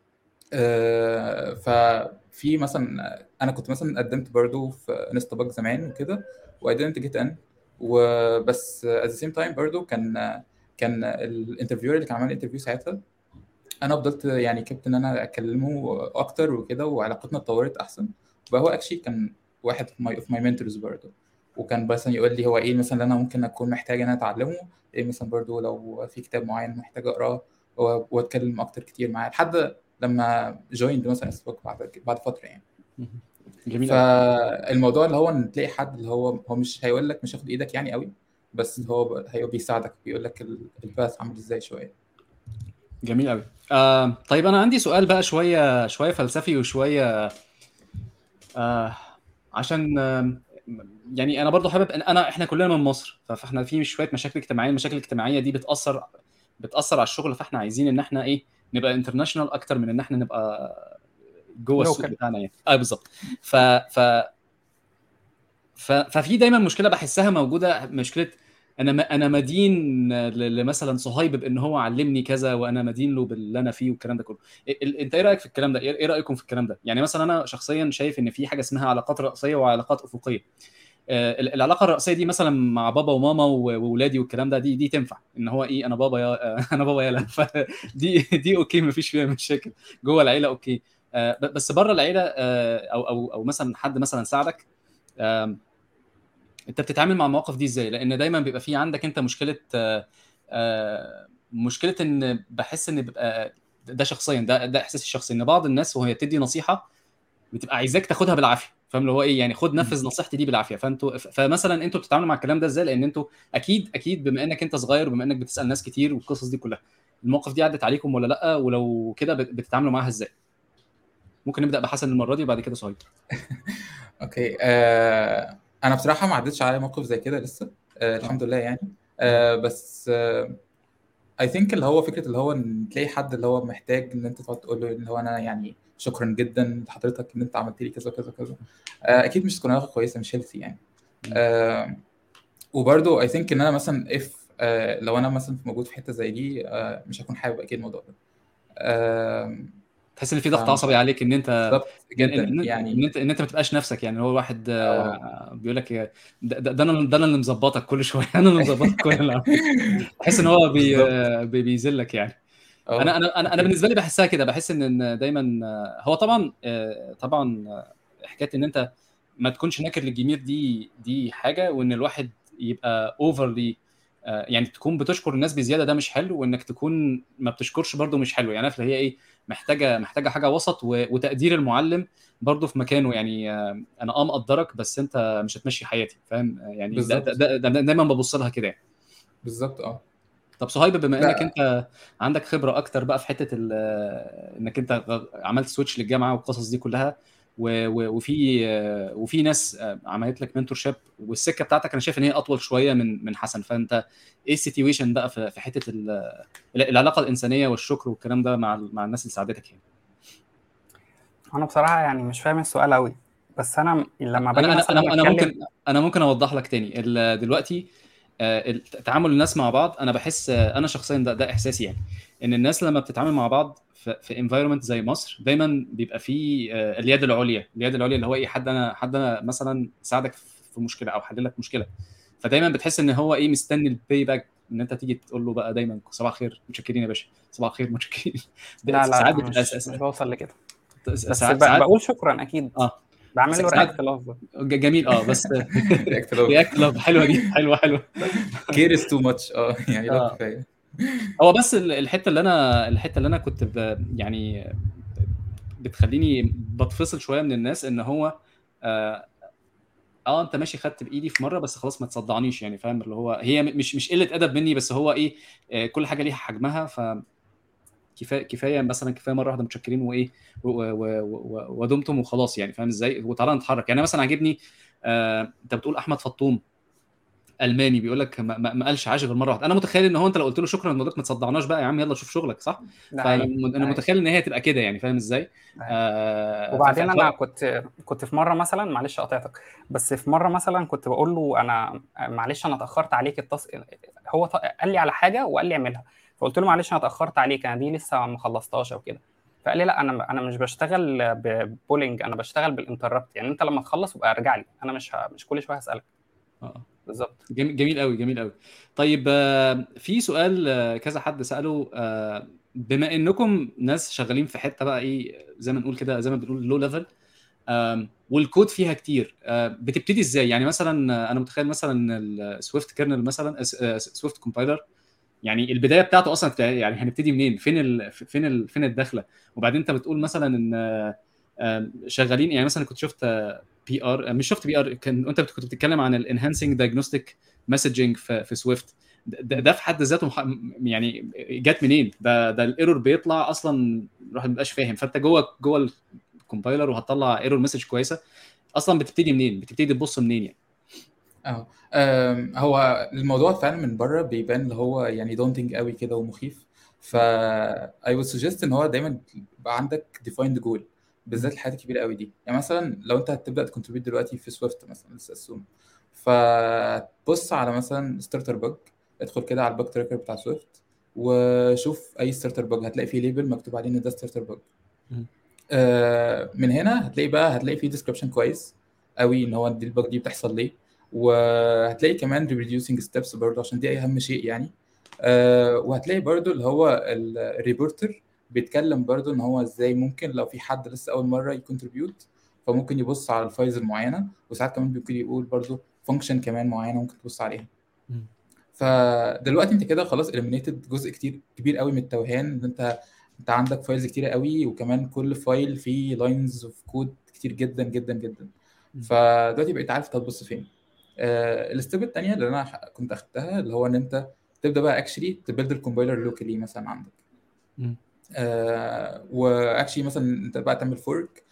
[SPEAKER 4] آه، ففي مثلا انا كنت مثلا قدمت برضو في انستا باج زمان وكده، وقدمت جيت ان، وبس at the same time برضو كان كان الانترفيور اللي كان عامل انترفيو ساعتها، انا فضلت يعني كنت ان انا اكلمه اكتر وكده، وعلاقتنا اتطورت احسن. وهو اكشلي كان واحد اوف ماي اوف ماي منتورز برضو، وكان مثلا يقول لي هو ايه مثلا اللي انا ممكن اكون محتاج ان انا اتعلمه، ايه مثلا برضو لو في كتاب معين محتاج اقراه، و- واتكلم اكتر كتير معاه لحد لما جويند مثلا اسبوع بعد بعد فتره يعني.
[SPEAKER 1] جميل قوي.
[SPEAKER 4] فالموضوع اللي هو ان تلاقي حد اللي هو هو مش هيقول لك مش هياخد ايدك يعني قوي، بس هو ب- هيبقى بيساعدك، بيقول لك الباث عامل ازاي شويه.
[SPEAKER 1] جميل قوي. آه طيب انا عندي سؤال بقى، شويه شويه فلسفي وشويه آه عشان آه يعني انا برضو حابب ان انا، احنا كلنا من مصر، ف- فاحنا في شويه مشاكل اجتماعيه. المشاكل الاجتماعيه دي بتاثر بتاثر على الشغل، فاحنا عايزين ان احنا ايه، نبقى انترناشونال اكتر من ان احنا نبقى جوه السوق
[SPEAKER 3] لوكال.
[SPEAKER 1] بتاعنا يعني. اه بالظبط. ف ف ف ففي دايما مشكله بحسها موجوده، مشكله انا م- انا مدين ل- لمثلا صهيب بان هو علمني كذا، وانا مدين له باللي انا فيه والكلام ده كله. ال- ال- انت ايه رايك في الكلام ده؟ ايه إيه رايكم في الكلام ده؟ يعني مثلا انا شخصيا شايف ان في حاجه اسمها علاقات رئيسيه وعلاقات افقيه. آه، ال- العلاقه الرئيسيه دي مثلا مع بابا وماما و- واولادي والكلام ده، دي دي تنفع ان هو ايه، انا بابا يا انا بابا يلا فدي دي اوكي، مفيش فيها مشاكل. جوه العيله اوكي. آه، ب- بس بره العيله، آه، او او او مثلا حد مثلا ساعدك، آم، انت بتتعامل مع المواقف دي ازاي؟ لان دايما بيبقى في عندك انت مشكله، آه، آه، مشكله ان بحس ان بيبقى ده شخصيا، ده ده احساسي الشخصي، ان بعض الناس وهي بتدي نصيحه بتبقى عايزاك تاخدها بالعافيه. فاهم اللي هو ايه يعني، خد نفذ نصيحتي دي بالعافيه. فانتوا ف- فمثلا انتوا بتتعاملوا مع الكلام ده ازاي؟ لان انتوا اكيد اكيد بما انك انت صغير، وبما انك بتسال ناس كتير والقصص دي كلها، المواقف دي عدت عليكم ولا لا؟ ولو كده بت- بتتعاملوا معاها ازاي؟ ممكن نبدا بحسن المره دي وبعد كده صهيب.
[SPEAKER 4] اوكي. آه انا بصراحه ما عدتش على موقف زي كده لسه، آه
[SPEAKER 1] اه.
[SPEAKER 4] الحمد لله يعني. آه بس اي ثينك اللي هو فكره اللي هو ان تلاقي حد اللي هو محتاج ان انت تقعد تقول له ان هو انا يعني شكرا جدا لحضرتك ان انت عملت لي كذا كذا كذا، آه اكيد مش تكون علاقه كويسه، مش هيلثي يعني.
[SPEAKER 1] مم.
[SPEAKER 4] آه وبرده اي ثينك ان انا مثلا اف آه لو انا مثلا موجود في حته زي دي آه مش هكون حابب اكيد الموضوع ده. آه
[SPEAKER 1] تحس ان في ضغط
[SPEAKER 4] فاهم
[SPEAKER 1] عصبي عليك ان انت
[SPEAKER 4] بالظبط
[SPEAKER 1] ان
[SPEAKER 4] جدا
[SPEAKER 1] ان ان
[SPEAKER 4] يعني.
[SPEAKER 1] انت ان انت ما تبقاش نفسك. يعني هو واحد
[SPEAKER 4] اه
[SPEAKER 1] آه، بيقول لك ده, ده, ده انا ده انا اللي مظبطك كل شويه. انا اللي مظبطك كل اللي عملك. تحس ان هو بي
[SPEAKER 4] بالظبط.
[SPEAKER 1] آه، بي- بيذلك يعني. انا
[SPEAKER 4] اه
[SPEAKER 1] انا انا انا
[SPEAKER 4] اوكي.
[SPEAKER 1] بالنسبه لي بحسها كده، بحس ان إن دايما آه، هو طبعا آه، طبعا آه، حكايه ان انت ما تكونش ناكر للجميل دي دي حاجه، وان الواحد يبقى اوفرلي يعني تكون بتشكر الناس بزياده ده مش حلو، وانك تكون ما بتشكرش برضو مش حلو. يعني عارف اللي هي ايه، محتاجه محتاجه حاجه وسط، و- وتقدير المعلم برضو في مكانه. يعني آه، انا اه مقدرك بس انت مش هتمشي حياتي، فاهم؟ آه، يعني ده ده
[SPEAKER 4] بالظبط
[SPEAKER 1] ده ده دايما ببص لها كده يعني.
[SPEAKER 4] بالظبط اه.
[SPEAKER 1] طب صهيب، بما انك
[SPEAKER 4] لا
[SPEAKER 1] انت عندك خبره اكتر بقى في حته ال- انك انت غ- عملت سويتش للجامعه والقصص دي كلها، و- و- وفي وفي ناس عملت لك منتور شيب، والسكه بتاعتك انا شايف ان هي اطول شويه من من حسن. فانت ايه السيتويشن بقى في في حته ال- العلاقه الانسانيه والشكر والكلام ده مع ال- مع الناس اللي ساعدتك يعني؟
[SPEAKER 3] انا بصراحه يعني مش فاهم السؤال قوي، بس انا لما باجي
[SPEAKER 1] انا انا
[SPEAKER 3] مثلا
[SPEAKER 1] انا انا
[SPEAKER 3] اتكلم.
[SPEAKER 1] ممكن انا ممكن اوضح لك تاني ال- دلوقتي آه، ال- تعامل الناس مع بعض. انا بحس آه، انا شخصيا ده ده احساسي يعني، ان الناس لما بتتعامل مع بعض في في انفايرمنت زي مصر دايما بيبقى فيه آه، اليد العليا. اليد العليا اللي هو ايه، حد انا حد انا مثلا ساعدك في مشكله او حل لك مشكله، فدايما بتحس ان هو ايه، مستني الباي باك، ان انت تيجي تقول له بقى دايما صباح الخير متشكرين يا باشا، صباح الخير متشكرين. ده
[SPEAKER 3] لا لا
[SPEAKER 1] ساعات
[SPEAKER 3] لا،
[SPEAKER 1] بتبقى
[SPEAKER 3] مش
[SPEAKER 1] س-
[SPEAKER 3] مش بوصل لكده،
[SPEAKER 1] س-
[SPEAKER 3] بس
[SPEAKER 1] ساعات
[SPEAKER 3] ب-
[SPEAKER 1] ساعات
[SPEAKER 3] بقول شكرا اكيد،
[SPEAKER 1] اه
[SPEAKER 3] بعمل له
[SPEAKER 1] ساعات
[SPEAKER 3] رياكت لفظ.
[SPEAKER 1] ج- جميل اه بس
[SPEAKER 4] رياكت لوف.
[SPEAKER 1] رياكت لاف حلوه دي، حلوه حلوه.
[SPEAKER 4] كير از تو ماتش اه يعني لو
[SPEAKER 1] اه
[SPEAKER 4] كفايه.
[SPEAKER 1] هو بس ال- الحته اللي انا الحته اللي انا كنت ب... يعني بتخليني بتفصل شويه من الناس، ان هو اه آه، انت ماشي خدت بايدي في مره بس خلاص ما تصدعنيش يعني، فاهم؟ اللي هو هي م- مش مش قله ادب مني، بس هو ايه، آه كل حاجه ليها حجمها. فكفايه كفايه مثلا كفايه مره واحده متشكرين وايه، و- و- و- ودمتم وخلاص يعني، فاهم ازاي؟ وتعالى نتحرك. يعني أنا مثلا عاجبني آه انت بتقول احمد فطوم الماني بيقول لك ما, ما ما قالش عاش غير مره واحده. انا متخيل ان هو انت لو قلت له شكرا لمدتك ما تصدعناش بقى يا عم، يلا شوف شغلك، صح؟
[SPEAKER 3] ده
[SPEAKER 1] فانا
[SPEAKER 3] حقيقي،
[SPEAKER 1] م-
[SPEAKER 3] ده
[SPEAKER 1] انا
[SPEAKER 3] حقيقي،
[SPEAKER 1] متخيل ان هي تبقى كده يعني، فاهم ازاي؟
[SPEAKER 3] ده حقيقي.
[SPEAKER 1] آه ف- ف-
[SPEAKER 3] وبعدين انا
[SPEAKER 1] سواء
[SPEAKER 3] كنت كنت في مره مثلا، معلش قطعتك، بس في مره مثلا كنت بقول له انا معلش انا اتاخرت عليك التص... هو ط- قال لي على حاجه وقال لي اعملها، فقلت له معلش انا اتاخرت عليك، انا دي لسه ما خلصتهاش او كده. فقال لي لا، انا انا مش بشتغل ببولينج، انا بشتغل بالانتربت، يعني انت لما تخلص يبقى ارجع لي، انا مش ه... مش كل شويه هسالك.
[SPEAKER 1] آه.
[SPEAKER 3] بالظبط.
[SPEAKER 1] جميل جميل قوي، جميل قوي. طيب آه، في سؤال آه، كذا حد سأله، آه، بما انكم ناس شغالين في حته بقى ايه، زي ما نقول كده، زي ما بنقول لو ليفل، والكود فيها كتير، آه، بتبتدي ازاي؟ يعني مثلا آه، انا متخيل مثلا السويفت كيرنل مثلا، سويفت كومبايلر، يعني البدايه بتاعته اصلا بتاع- يعني هنبتدي منين؟ فين ال... فين ال... فين الدخله؟ وبعدين انت بتقول مثلا ان آه، آه، شغالين، يعني مثلا كنت شفت بي ار، مش شفت بي ار، كان انت كنت بتتكلم عن الانهانسنج دايجنوستيك مسجنج في في سويفت. ده, ده في حد ذاته مح... يعني جت منين؟ ده ده الايرور بيطلع اصلا الواحد ما بيبقاش فاهم، فانت جوه جوه الكومبايلر وهتطلع ايرور مسج كويسه، اصلا بتبتدي منين؟ بتبتدي تبص منين يعني؟
[SPEAKER 4] اه أم، هو الموضوع فعلا من بره بيبان اللي هو يعني دونتنج قوي كده ومخيف. ف I would suggest ان هو دايما يبقى عندك defined goal، بالذات الحاجات الكبيره قوي دي. يعني مثلا لو انت هتبدا تكونتريبيوت دلوقتي في سويفت مثلا لسه اسوم، فبص على مثلا ستارتر باج، ادخل كده على الباج تراكر بتاع سويفت وشوف اي ستارتر باج، هتلاقي فيه ليبل مكتوب عليه ان ده ستارتر باج.
[SPEAKER 1] مم.
[SPEAKER 4] آه، من هنا هتلاقي بقى هتلاقي فيه ديسكربشن كويس قوي ان هو دي الباج دي بتحصل ليه، وهتلاقي كمان reproducing steps برضه عشان دي اهم شيء يعني. آه، وهتلاقي برضه اللي هو الريبورتر بيتكلم برضه ان هو ازاي ممكن لو في حد لسه اول مره يكونتريبيوت فممكن يبص على الفايلز المعينه، وساعات كمان ممكن يقول برضه فانكشن كمان معينه ممكن تبص عليها.
[SPEAKER 1] مم.
[SPEAKER 4] فدلوقتي انت كده خلاص eliminated جزء كتير كبير قوي من التوهان، ان انت انت عندك فايلز كتيره قوي، وكمان كل فايل فيه لاينز اوف كود كتير جدا جدا جدا.
[SPEAKER 1] مم.
[SPEAKER 4] فدلوقتي بقيت عارف انت هتبص فين. آه الستيب الثانيه اللي انا ح- كنت اخدتها اللي هو ان انت تبدا بقى اكشلي تبيلد الكومبايلر لوكالي مثلا عندك.
[SPEAKER 1] مم.
[SPEAKER 4] آه واكشلي مثلا انت بقى تعمل فورك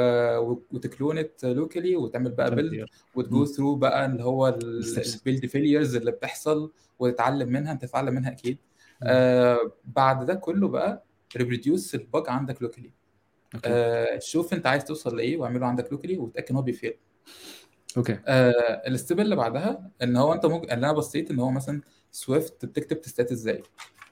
[SPEAKER 4] وتكلونت لوكالي وتعمل بقى
[SPEAKER 1] تعمل
[SPEAKER 4] بيلد
[SPEAKER 1] إيه؟
[SPEAKER 4] وتجو
[SPEAKER 1] مم.
[SPEAKER 4] ثرو بقى اللي هو
[SPEAKER 1] الستبس.
[SPEAKER 4] البيلد فيليرز اللي بتحصل وتتعلم منها، انت تتعلم منها اكيد.
[SPEAKER 1] مم.
[SPEAKER 4] آه بعد ده كله بقى ريبريديوس الباج عندك لوكالي.
[SPEAKER 1] اوكي.
[SPEAKER 4] آه شوف انت عايز توصل لايه واعمله عندك لوكالي وتاكد ان هو بيفيل.
[SPEAKER 1] اوكي.
[SPEAKER 4] آه الستيب اللي بعدها ان هو انت ممكن اللي انا بصيت ان هو مثلا سويفت بتكتب تستات ازاي.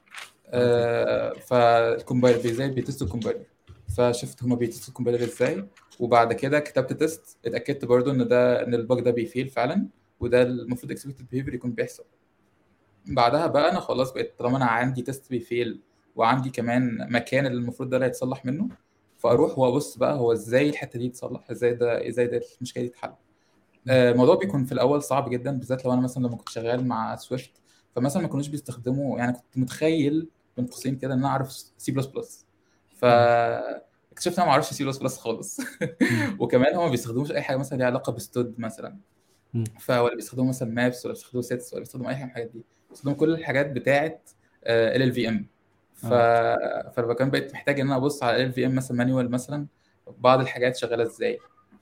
[SPEAKER 4] آه فالكومبايلر ازاي بيتست الكومبايلر، فشفت هما بيتست الكومبايلر ازاي، وبعد كده كتبت تيست، اتاكدت برضو ان ده ان الباج ده بيفيل فعلا، وده المفروض اكسبكتد بيهيفير يكون بيحصل. بعدها بقى انا خلاص بقيت طالما انا عندي تيست بيفيل وعندي كمان مكان اللي المفروض ده اللي هيتصلح منه، فاروح وابص بقى هو ازاي الحته دي تصلح، ازاي ده ازاي ده المشكله دي تتحل. آه، الموضوع بيكون في الاول صعب جدا، بالذات لو انا مثلا لما كنت شغال مع سويفت، فمثلا ما كانوش بيستخدموا، يعني كنت متخيل بين قوسين كده ان انا اعرف سي بلس بلس، فاكتشفت ان انا ما اعرفش سي بلس بلس خالص. وكمان هم ما بيستخدموش اي حاجه مثلا ليها علاقه بستود مثلا، فولا بيستخدموا مثلا مابس ولا بيستخدموا سيتس ولا بيستخدموا اي حاجه من الحاجات دي، بيستخدموا كل الحاجات بتاعه ال ال في ام. ف فكان بقيت محتاج ان انا ابص على ال ال في ام مثلا مانيوال مثلا بعض الحاجات شغاله ازاي.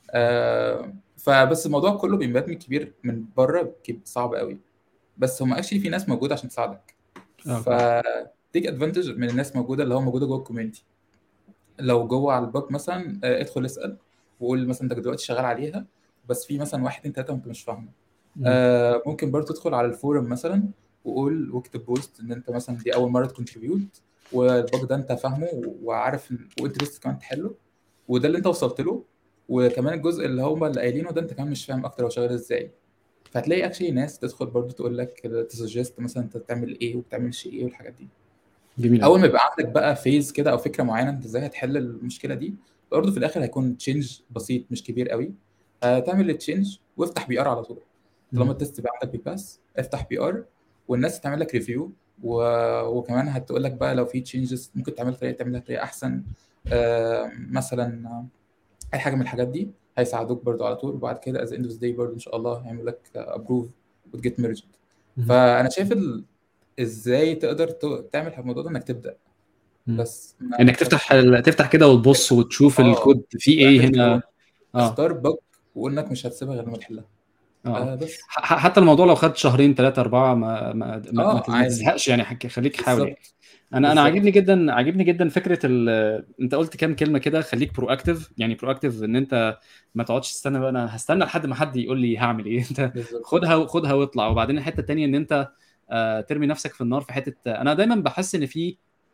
[SPEAKER 4] آه فبس الموضوع كله بيبقى من كبير من بره صعب قوي، بس هم اكشلي في ناس موجوده عشان تساعدك. ف تيك ادفانتج من الناس موجوده اللي هو موجوده جوه الكوميونتي. لو جوه على الباج مثلا آه ادخل اسال وقول مثلا انت دلوقتي شغال عليها بس في مثلا واحد اتنين تلاته انت مش فاهمه. آه ممكن برضه تدخل على الفورم مثلا وقول واكتب بوست ان انت مثلا دي اول مره تكونتريبيوت والباج ده انت فاهمه وعارف وانترست كمان تحله، وده اللي انت وصلت له، وكمان الجزء اللي هم اللي قايلينه ده انت كمان مش فاهم اكتر هو شغال ازاي. فهتلاقي اكشلي ناس تدخل برضو تقول لك تسجست مثلا انت تعمل ايه وبتعملش ايه والحاجات دي.
[SPEAKER 1] جميل.
[SPEAKER 4] اول ما يبقى عندك بقى فيز كده او فكره معينه انت ازاي هتحل المشكله دي، برضو في الاخر هيكون تشينج بسيط مش كبير قوي. هتعمل التشينج وافتح بي ار على طول. طالما التست بقى عندك بيباس افتح بي ار والناس هتعمل لك ريفيو و... وكمان هتقول لك بقى لو في تشينجز ممكن تعمل طريقه تعملها طريقه احسن. آه مثلا اي حاجه من الحاجات دي هيساعدوك برضو على طول، وبعد كده از اند اوف داي برضو ان شاء الله هيعمل لك ابروف وتجيت ميرجد. فانا شايف ال... ازاي تقدر ت... تعمل الموضوع ده انك تبدا بس
[SPEAKER 1] انك تفتح ال... تفتح كده وتبص وتشوف
[SPEAKER 4] آه.
[SPEAKER 1] الكود فيه ايه هنا.
[SPEAKER 4] اه اختار بج وانك مش هتسيبها غير لما تحلها.
[SPEAKER 1] اه
[SPEAKER 4] آه بس
[SPEAKER 1] ح- حتى الموضوع لو خد شهرين ثلاثة أربعة ما ما ما,
[SPEAKER 4] آه
[SPEAKER 1] ما
[SPEAKER 4] عادي.
[SPEAKER 1] تزهقش يعني، حك- خليك حاول يعني.
[SPEAKER 4] بالظبط
[SPEAKER 1] انا انا
[SPEAKER 4] بالظبط.
[SPEAKER 1] عاجبني جدا عاجبني جدا فكره ال... انت قلت كام كلمه كده، خليك برو اكتف. يعني برو اكتف ان انت ما تقعدش تستنى بقى انا هستنى لحد ما حد يقول لي هعمل ايه. انت
[SPEAKER 4] بالظبط.
[SPEAKER 1] خدها خدها واطلع. وبعدين الحته الثانيه ان انت آه ترمي نفسك في النار في حته. انا دايما بحس ان في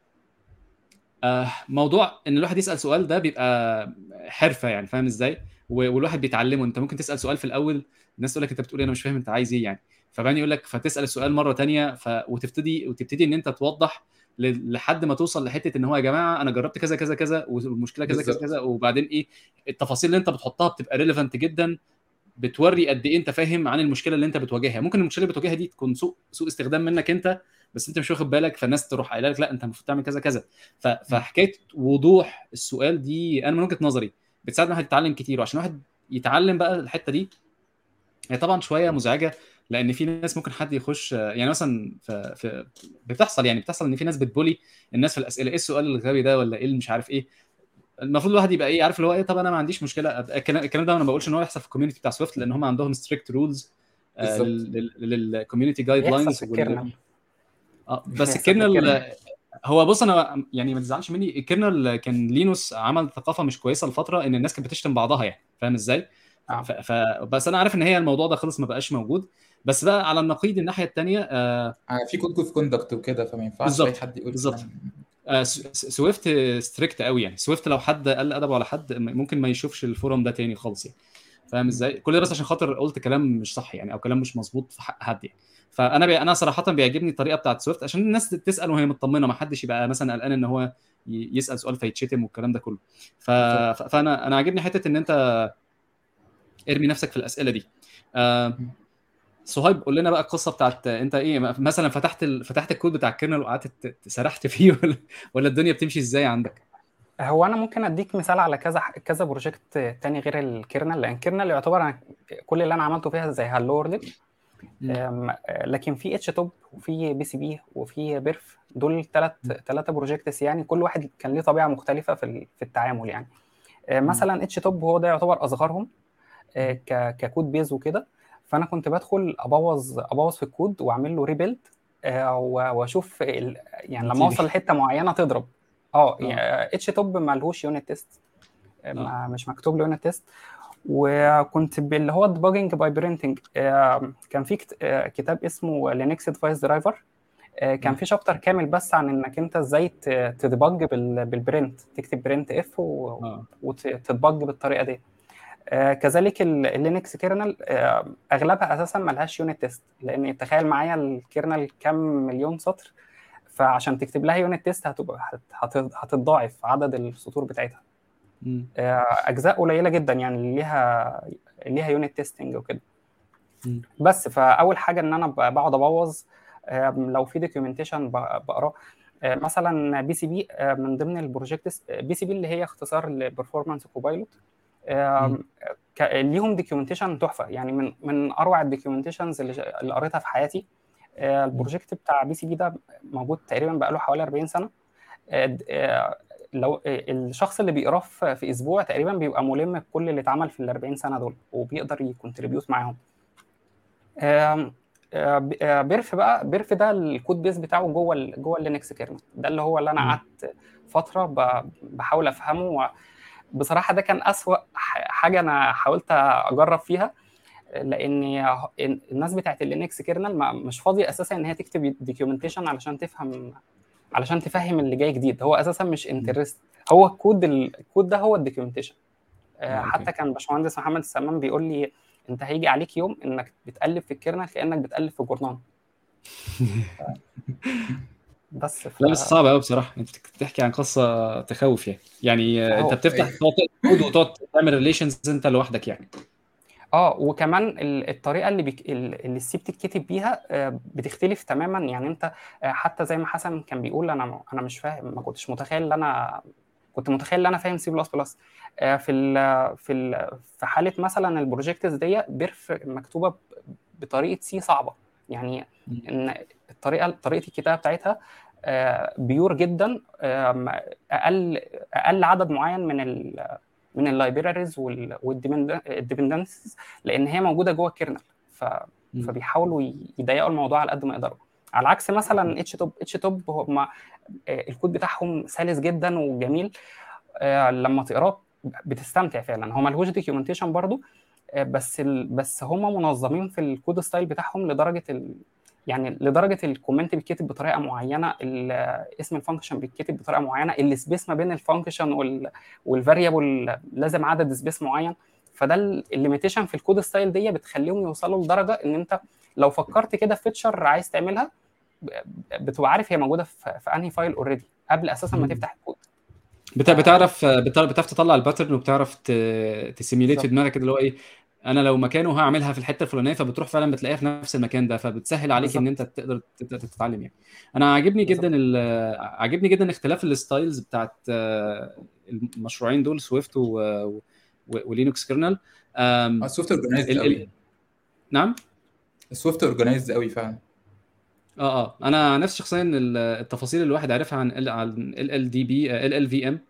[SPEAKER 1] آه موضوع ان الواحد يسال سؤال ده بيبقى حرفه يعني، فاهم ازاي؟ و- والواحد بيتعلمه. انت ممكن تسال سؤال في الاول الناس تقول لك انت بتقول إيه؟ انا مش فاهم انت عايز ايه يعني. فبعدين يقول لك فتسال السؤال مره تانية ف... وتبتدي وتبتدي ان انت توضح ل- لحد ما توصل لحته ان هو يا جماعه انا جربت كذا كذا كذا والمشكله كذا كذا
[SPEAKER 4] بالظبط.
[SPEAKER 1] كذا. وبعدين ايه التفاصيل اللي انت بتحطها بتبقى ريليفنت جدا، بتوري قد ايه انت فاهم عن المشكله اللي انت بتواجهها. ممكن المشكله اللي بتواجهها دي تكون سوء سوء استخدام منك انت بس انت مش واخد بالك، فالناس تروح قايله لك لا انت المفروض تعمل كذا كذا. ف- فحكايه وضوح السؤال دي انا من وجهه نظري بتساعد الواحد يتعلم كتير. وعشان الواحد يتعلم بقى الحته دي هي طبعا شويه مزعجه، لان في ناس ممكن حد يخش يعني مثلا في, في بتحصل يعني بتحصل ان في ناس بتبولي الناس في الاسئله، ايه السؤال الغبي ده ولا ايه اللي مش عارف ايه. المفروض الواحد يبقى ايه عارف اللي هو ايه. طب انا ما عنديش مشكله الكلام الكلام ده انا ما بقولش ان هو يحصل في الكوميونتي بتاع سويفت لان هم عندهم ستريكت رولز
[SPEAKER 4] بالظبط.
[SPEAKER 1] للكوميونتي جايد
[SPEAKER 3] بيحصل
[SPEAKER 1] لاينز
[SPEAKER 3] في الكيرنل.
[SPEAKER 1] اه بس
[SPEAKER 3] بيحصل في
[SPEAKER 1] الكيرنل
[SPEAKER 3] الكيرنل.
[SPEAKER 1] هو بص انا يعني ما تزعلش مني، الكيرنل كان لينوس عمل ثقافه مش كويسه لفتره ان الناس كانت بتشتم بعضها يعني، فاهم ازاي؟ ف...
[SPEAKER 3] اه
[SPEAKER 1] ف... بس انا عارف ان هي الموضوع ده خلص ما بقاش موجود. بس بقى على النقيض الناحيه الثانيه آه
[SPEAKER 4] آه في كود في كوندكت وكده، فما ينفعش اي
[SPEAKER 1] بالظبط
[SPEAKER 4] حد يقول
[SPEAKER 1] بالظبط.
[SPEAKER 4] كلام.
[SPEAKER 1] آه س- س- سويفت ستريكت قوي يعني. سويفت لو حد قال ادبه على حد ممكن ما يشوفش الفورم ده تاني خالص يعني، فاهم ازاي؟ كل ده بس عشان خاطر قلت كلام مش صح يعني او كلام مش مظبوط في حق حد يعني. فانا بي... انا صراحه بيعجبني الطريقه بتاعت سويفت عشان الناس تسال وهي مطمنه، ما حدش يبقى مثلا قلقان ان هو ي- يسال سؤال فيتشتم والكلام ده كله. ف...
[SPEAKER 4] بالظبط.
[SPEAKER 1] ف- فانا انا عاجبني حته ان انت ارمي نفسك في الاسئله دي. آه... صهيب قول لنا بقى القصه بتاعت انت ايه مثلا فتحت ال... فتحت الكود بتاع الكيرنل وقعدت ت- سرحت فيه ولا ولا الدنيا بتمشي ازاي عندك؟
[SPEAKER 3] هو انا ممكن اديك مثال على كذا كذا بروجكت تاني غير الكيرنل، لان الكيرنل يعتبر أنا كل اللي انا عملته فيها زي هالو وورلد. أم، لكن في اتش توب وفي بي سي بي وفي بيرف، دول ثلاث ثلاثه بروجكتس يعني كل واحد كان ليه طبيعه مختلفه في ال- في التعامل يعني. أه، مثلا اتش توب هو ده يعتبر اصغرهم أه، ك- ككود بيز وكده. فانا كنت بدخل ابوظ ابوظ في الكود واعمل له ريبيلد واشوف ال- يعني لما اوصل لحته معينه تضرب. اه اتش توب ما لهوش يونت تيست،
[SPEAKER 1] آه.
[SPEAKER 3] ما مش مكتوب له يونت تيست. وكنت اللي هو debugging by printing. كان في كتاب اسمه Linux Device Driver، كان في شابتر كامل بس عن انك انت ازاي تدبج بالبرنت، تكتب برنت اف وتدبج بالطريقه دي. كذلك اللينكس كيرنل اغلبها اساسا ملهاش يونت تيست، لان تخيل معايا الكيرنل كام مليون سطر، فعشان تكتب لها يونت تيست هتبقى هتتضاعف عدد السطور بتاعتها. اجزاء قليله جدا يعني اللي ليها ليها يونت تيستنج وكده. بس فاول حاجه ان انا بقعد ابوظ لو في دوكيومنتيشن بقراه. مثلا بي سي بي من ضمن البروجكتس، بي سي بي اللي هي اختصار لبرفورمانس كوبايلوت، ليهم دوكيومنتيشن تحفه يعني، من من اروع الدوكيومنتيشنز اللي قريتها في حياتي. البروجكت بتاع بي سي بي ده موجود تقريبا بقاله حوالي أربعين سنه. لو الشخص اللي بيقراه في اسبوع تقريبا بيبقى ملم بكل اللي اتعمل في ال أربعين سنه دول، وبيقدر يكونتريبيوت معاهم. بيرف بقى، بيرف ده الكود بيس بتاعه جوه ال جوه اللينكس كيرنل، ده اللي هو اللي انا قعدت فتره بحاول افهمه. بصراحه ده كان اسوأ حاجه انا حاولت اجرب فيها، لان الناس بتاعت اللينكس كيرنل مش فاضيه اساسا ان هي تكتب دوكيومنتيشن علشان تفهم، علشان تفهم اللي جاي جديد. هو اساسا مش انترست، هو الكود الكود ده هو الدوكيومنتيشن. حتى كان باشمهندس محمد السمان بيقول لي انت هيجي عليك يوم انك بتقلب في الكيرنل كانك بتقلب في جورنال. بس ف...
[SPEAKER 1] لا بس صعب قوي بصراحه، انت بتحكي عن قصه تخوف يعني يعني انت بتفتح كود وتقعد تعمل ريليشنز انت لوحدك يعني.
[SPEAKER 3] اه وكمان الطريقه اللي بيك... اللي السي بتتكتب بيها بتختلف تماما يعني. انت حتى زي ما حسن كان بيقول، انا انا مش فاهم، ما كنتش متخيل ان انا كنت متخيل ان انا فاهم سي بلس بلس. في ال في ال في حاله مثلا البروجكتس دي بيرف مكتوبه بطريقه سي صعبه يعني، ان الطريقه طريقه الكتابه بتاعتها بيور جدا، اقل اقل عدد معين من ال من اللايبراريز والديبندنسز، لان هي موجوده جوه الكيرنل، فبيحاولوا يضيقوا الموضوع على قد ما يقدروا. على عكس مثلا اتش توب، اتش توب هم الكود بتاعهم سلس جدا وجميل، لما تقراه بتستمتع فعلا. هو ملهوش دوكيومنتيشن برضو، بس ال... بس هم منظمين في الكود ستايل بتاعهم لدرجه ال... يعني لدرجه الكومنت بيتكتب بطريقه معينه، اسم الفانكشن بيتكتب بطريقه معينه، السبيس ما بين الفانكشن وال... والفاريبل لازم عدد سبيس معين. فده الليميتيشن في الكود ستايل دي بتخليهم يوصلوا لدرجه ان انت لو فكرت كده في فيتشر عايز تعملها بتبقى عارف هي موجوده في, في انهي فايل اوريدي قبل اساسا ما تفتح الكود.
[SPEAKER 1] بتعرف بتعرف تطلع الباترن، وبتعرف تسيميليت في دماغك كده اللي هو ايه، انا لو مكانه هعملها في الحته الفلانيه، فبتروح فعلا بتلاقيها في نفس المكان ده، فبتسهل عليك بالزبط. ان انت تقدر تتعلم يعني. انا عاجبني جدا عاجبني جدا اختلاف الستايلز بتاعت المشروعين دول، سويفت ولينكس كيرنل.
[SPEAKER 4] سويفت اورجانيزد قوي.
[SPEAKER 1] نعم
[SPEAKER 4] سويفت اورجانيزد قوي فعلا.
[SPEAKER 1] اه اه انا نفس شخصيا التفاصيل اللي الواحد عارفها عن ال عن ال ال دي بي ال ال في ام،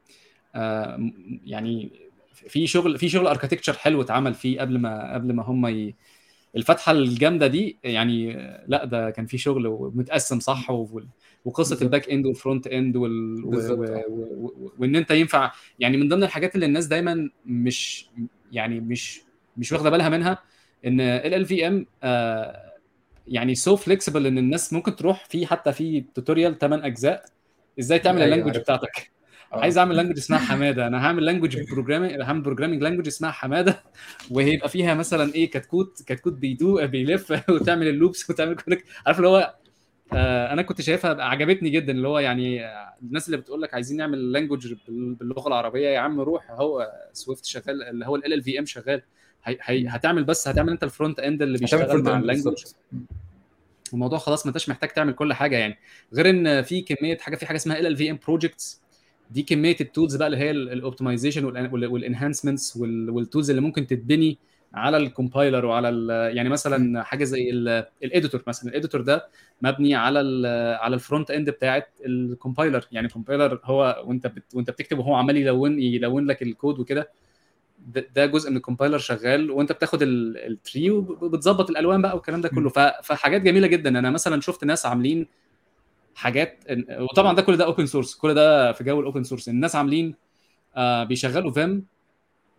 [SPEAKER 1] يعني في شغل في شغل اركتكتشر حلو اتعمل فيه قبل ما قبل ما هم ي... الفتحه الجامده دي يعني. لا ده كان في شغل ومتقسم صح، وقصه بالزبط. الباك اند والفرونت اند وال... و... و... و... وان انت ينفع يعني. من ضمن الحاجات اللي الناس دايما مش يعني مش مش واخده بالها منها، ان ال ال في ام يعني سو فليكسبل ان الناس ممكن تروح فيه، حتى في توتوريال ثمانية اجزاء ازاي تعمل اللانجوج بتاعتك. أوه. عايز اعمل لانجوج اسمها حماده، انا هعمل لانجوج بروجرامينج، هعمل بروجرامينج لانجوج اسمها حماده، وهيبقى فيها مثلا ايه كتكوت كتكوت بيدو بيلف وتعمل اللوبس وتعمل كل عارف اللي هو. آه انا كنت شايفها عجبتني جدا، اللي هو يعني الناس اللي بتقول لك عايزين نعمل لانجوج باللغه العربيه، يا عم روح هو سويفت شغال، اللي هو ال ال في ام شغال، هي هي هتعمل بس هتعمل انت الفرونت اند اللي بيشتغل مع اللانجوج، الموضوع خلاص ما انتش محتاج تعمل كل حاجه يعني. غير ان في كميه حاجه في حاجه اسمها ال ال في ام بروجكتس، دي كميه التولز بقى اللي هي الاوبتمايزيشن والانهانسمنتس والتولز اللي ممكن تتبني على الكومبايلر وعلى يعني مثلا حاجه زي الاديتور مثلا. الاديتور ده مبني على على الفرونت اند بتاعه الكومبايلر، يعني الكومبايلر هو وانت بت وانت بتكتب وهو عمال يلون يلون لك الكود وكده، ده جزء من الكومبايلر شغال، وانت بتاخد التري وبتظبط الالوان بقى والكلام ده كله. فحاجات جميله جدا. انا مثلا شفت ناس عاملين حاجات، وطبعا ده كل ده اوبن سورس، كل ده في جو الاوبن سورس. الناس عاملين آه بيشغلوا فيم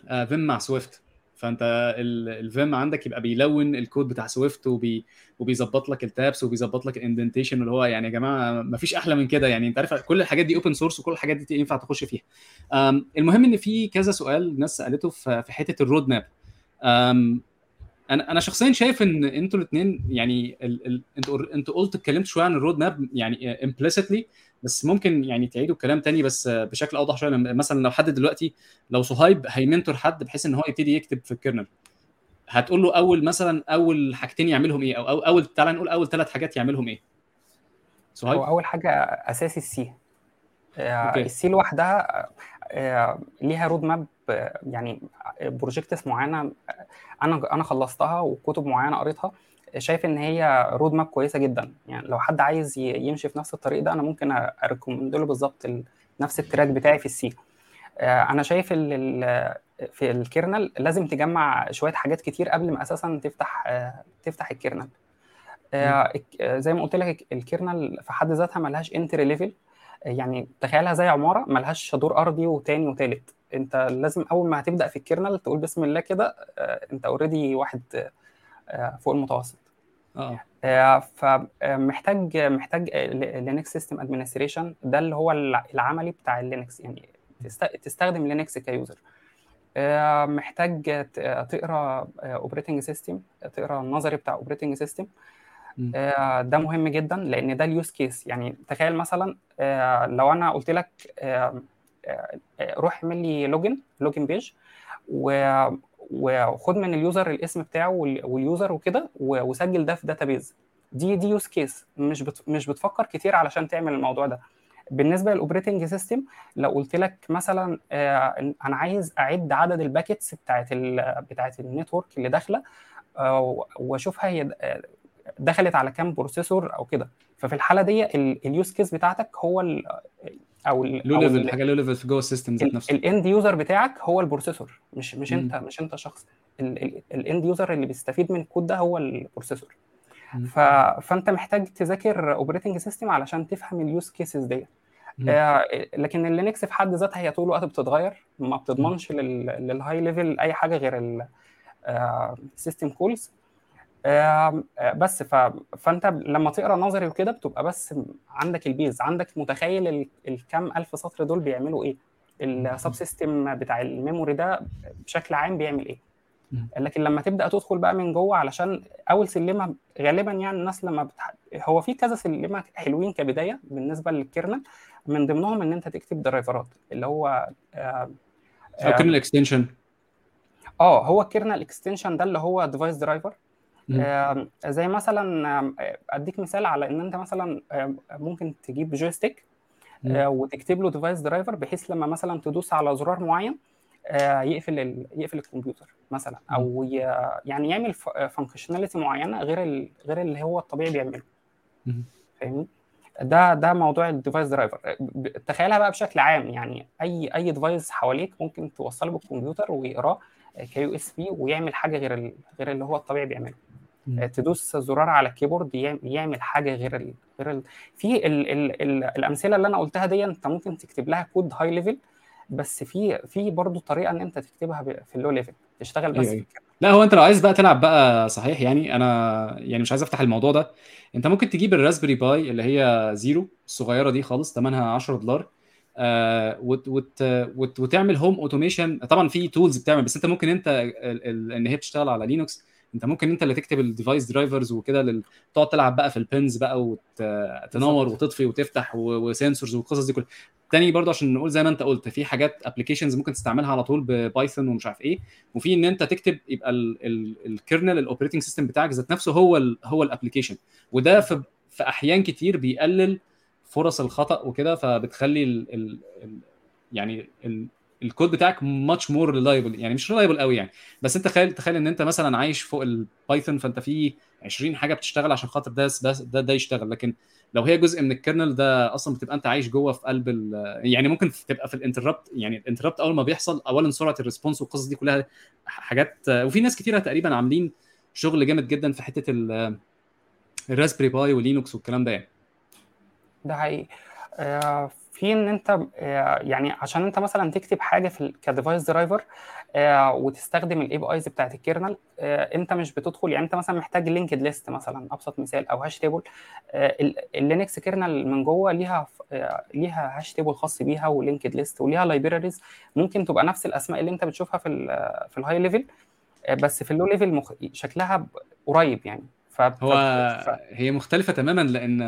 [SPEAKER 1] فيم مع سويفت. فانت الفيم عندك يبقى بيلون الكود بتاع سويفت وبي وبيظبط لك التابس وبيظبط لك الاندنتيشن، اللي هو يعني يا جماعه ما فيش احلى من كده يعني. انت عارف كل الحاجات دي اوبن سورس وكل الحاجات دي ينفع تخش فيها. أم، المهم ان في كذا سؤال الناس سالته في في حته الرود ماب. أم، انا انا شخصيا شايف ان انتوا الاثنين يعني ال... ال... انتوا انتوا قلت اتكلمت شويه عن الرود ماب يعني implicitly، بس ممكن يعني تعيدوا الكلام تاني بس بشكل اوضح شويه. لما- مثلا لو حد دلوقتي، لو صهيب هيمنتور حد بحيث ان هو يبتدي يكتب في الكيرنل، هتقول له اول مثلا اول حاجتين يعملهم ايه، او او اول تعالى نقول اول ثلاث حاجات يعملهم ايه؟ صهيب.
[SPEAKER 3] هو اول حاجه اساسي السي.
[SPEAKER 1] اوكي.
[SPEAKER 3] السي لوحدها آه، ليها رود ماب، آه، يعني بروجكتس معينه آه، انا انا خلصتها وكتب معينه قريتها، شايف ان هي رود ماب كويسه جدا. يعني لو حد عايز ي- يمشي في نفس الطريق ده، انا ممكن اريكومند له بالظبط ال- نفس التراك بتاعي في السي. آه، انا شايف ال- ال- في الكيرنل لازم تجمع شويه حاجات كتير قبل ما اساسا تفتح آه، تفتح الكيرنل. آه، الك- آه، زي ما قلت لك الكيرنل في حد ذاتها ملهاش انتري ليفل. يعني تخيلها زي عماره ملهاش دور ارضي وتاني وتالت. انت لازم اول ما هتبدا في الكيرنل تقول بسم الله كده، آه، انت اوريدي واحد آه، فوق المتوسط.
[SPEAKER 1] اه
[SPEAKER 3] آه، فمحتاج محتاج لينكس سيستم ادمنستريشن، ده اللي هو الع- العملي بتاع اللينكس، يعني تست- تستخدم لينكس كيوزر. آه، محتاج ت- تقرا اوبريتنج سيستم، تقرا النظري بتاع اوبريتنج سيستم.
[SPEAKER 1] م.
[SPEAKER 3] آه، ده مهم جدا لان ده اليوز كيس. يعني تخيل مثلا آه، لو انا قلت لك آه، آه، آه، روح اعمل لي لوجن لوجن بيج، و- وخد من اليوزر الاسم بتاعه وال- واليوزر وكده، و- وسجل ده في داتابيز. دي دي يوز كيس مش بت مش بتفكر كتير علشان تعمل الموضوع ده. بالنسبه للاوبريتنج سيستم، لو قلت لك مثلا آه، انا عايز اعد عدد الباكيتس بتاعت ال بتاعت النتورك اللي داخله، آه، واشوفها هي دخلت على كام بروسيسور او كده. ففي الحاله دي اليوز كيس بتاعتك هو ال او ال
[SPEAKER 1] لو
[SPEAKER 3] او
[SPEAKER 1] ليفل، حاجه لو ليفل في جوه السيستم ذات نفسه.
[SPEAKER 3] الاند يوزر بتاعك هو البروسيسور، مش مش
[SPEAKER 1] م.
[SPEAKER 3] انت مش انت شخص. الاند يوزر اللي بيستفيد من الكود ده هو البروسيسور.
[SPEAKER 1] م.
[SPEAKER 3] ف... فانت محتاج تذاكر اوبريتنج سيستم علشان تفهم اليوز كيسز دي.
[SPEAKER 1] م.
[SPEAKER 3] آه، لكن اللينكس في حد ذاتها هي طول الوقت بتتغير، ما
[SPEAKER 1] م.
[SPEAKER 3] بتضمنش لل... للهاي ليفل اي حاجه غير السيستم كولز. آم، آه، بس ف... فانت لما تقرا نظري وكده بتبقى بس عندك البيز، عندك متخيل ال... الكام الف سطر دول بيعملوا ايه، السب سيستم بتاع الميموري ده بشكل عام بيعمل ايه.
[SPEAKER 1] م.
[SPEAKER 3] لكن لما تبدا تدخل بقى من جوه، علشان اول سلمه غالبا يعني الناس لما بتح... هو في كذا سلمه حلوين كبدايه بالنسبه للكيرنل، من ضمنهم ان انت تكتب درايفرات اللي هو آه
[SPEAKER 1] او كيرنل
[SPEAKER 3] آه,
[SPEAKER 1] اكستنشن.
[SPEAKER 3] اه هو الكيرنل اكستنشن ده اللي هو ديفايس درايفر.
[SPEAKER 1] م.
[SPEAKER 3] آم، زي مثلا آم، اديك مثال على ان انت مثلا آم، ممكن تجيب جويستيك
[SPEAKER 1] م.
[SPEAKER 3] آه، وتكتب له ديفايس درايفر، بحيث لما مثلا تدوس على زرار معين آه، يقفل ال... يقفل الكمبيوتر مثلا،
[SPEAKER 1] م.
[SPEAKER 3] او ي... يعني يعمل فانكشناليتي معينه غير ال... غير اللي هو الطبيعي بيعمله.
[SPEAKER 1] م.
[SPEAKER 3] فاهمني؟ ده ده موضوع الديفايس درايفر. ب- تخيلها بقى بشكل عام، يعني اي اي ديفايس حواليك ممكن توصله بالكمبيوتر ويقراه كيو اس بي ويعمل حاجه غير ال... غير اللي هو الطبيعي بيعمله.
[SPEAKER 1] م.
[SPEAKER 3] تدوس زرار على الكيبورد يعم- يعمل حاجه غير ال... غير ال... في ال... ال... ال... الامثله اللي انا قلتها دي انت ممكن تكتب لها كود هاي ليفل، بس في في برضه طريقه ان انت تكتبها ب- في اللو ليفل تشتغل
[SPEAKER 1] ايوه
[SPEAKER 3] بس في
[SPEAKER 1] ايوه.
[SPEAKER 3] الكلام.
[SPEAKER 1] لا هو انت لو عايز بقى تلعب بقى صحيح يعني، انا يعني مش عايز افتح الموضوع ده. انت ممكن تجيب الراسبري باي اللي هي زيرو الصغيره دي خالص، ثمنها عشرة دولار. آه وت وت وت وتعمل هوم اوتوميشن. طبعا في تولز بتعمل، بس انت ممكن انت ال ال ان هي بتشتغل على لينوكس. انت ممكن انت اللي تكتب الديفايس درايفرز وكده لل... تقعد تلعب بقى في البنز بقى وتنور
[SPEAKER 3] بالظبط.
[SPEAKER 1] وتطفي وتفتح وسنسورز والقصص دي كلها. تاني برضه عشان نقول زي ما انت قلت، في حاجات ابلكيشنز ممكن تستعملها على طول ببايثون ومش عارف ايه، وفي ان انت تكتب يبقى الكيرنل الاوبريتنج سيستم بتاعك ذات نفسه هو ال هو الابلكيشن. وده في في احيان كتير بيقلل فرص الخطا وكده، فبتخلي ال ال ال يعني ال الكود بتاعك ماتش مور ريلايبل. يعني مش ريلايبل قوي يعني، بس انت تخيل تخيل ان انت مثلا عايش فوق البايثون، فانت في عشرين حاجه بتشتغل عشان خاطر ده بس ده, ده يشتغل. لكن لو هي جزء من الكيرنل ده اصلا بتبقى انت عايش جوه في قلب يعني ممكن تبقى في الانتربت. يعني الانتربت اول ما بيحصل، اولا سرعه الريسبونس والقصص دي كلها حاجات. وفي ناس كتيره تقريبا عاملين شغل جامد جدا في حته الراسبري باي ولينوكس والكلام ده يعني.
[SPEAKER 3] ده حقيقي. آه، في ان انت آه، يعني عشان انت مثلا تكتب حاجه في كديفايس درايفر وتستخدم الاي بي ايز بتاعت الكيرنل، آه، انت مش بتدخل، يعني انت مثلا محتاج لينكد ليست مثلا ابسط مثال او هاش تيبل. اللينكس كيرنل من جوه ليها آه، ليها هاش تيبل خاص بيها ولينكد ليست وليها لايبراريز ممكن تبقى نفس الاسماء اللي انت بتشوفها في ال في الهاي ليفل، بس في اللو ليفل مخ... شكلها ب- قريب يعني. ف... ف...
[SPEAKER 1] هو
[SPEAKER 3] ف...
[SPEAKER 1] هي مختلفه تماما، لان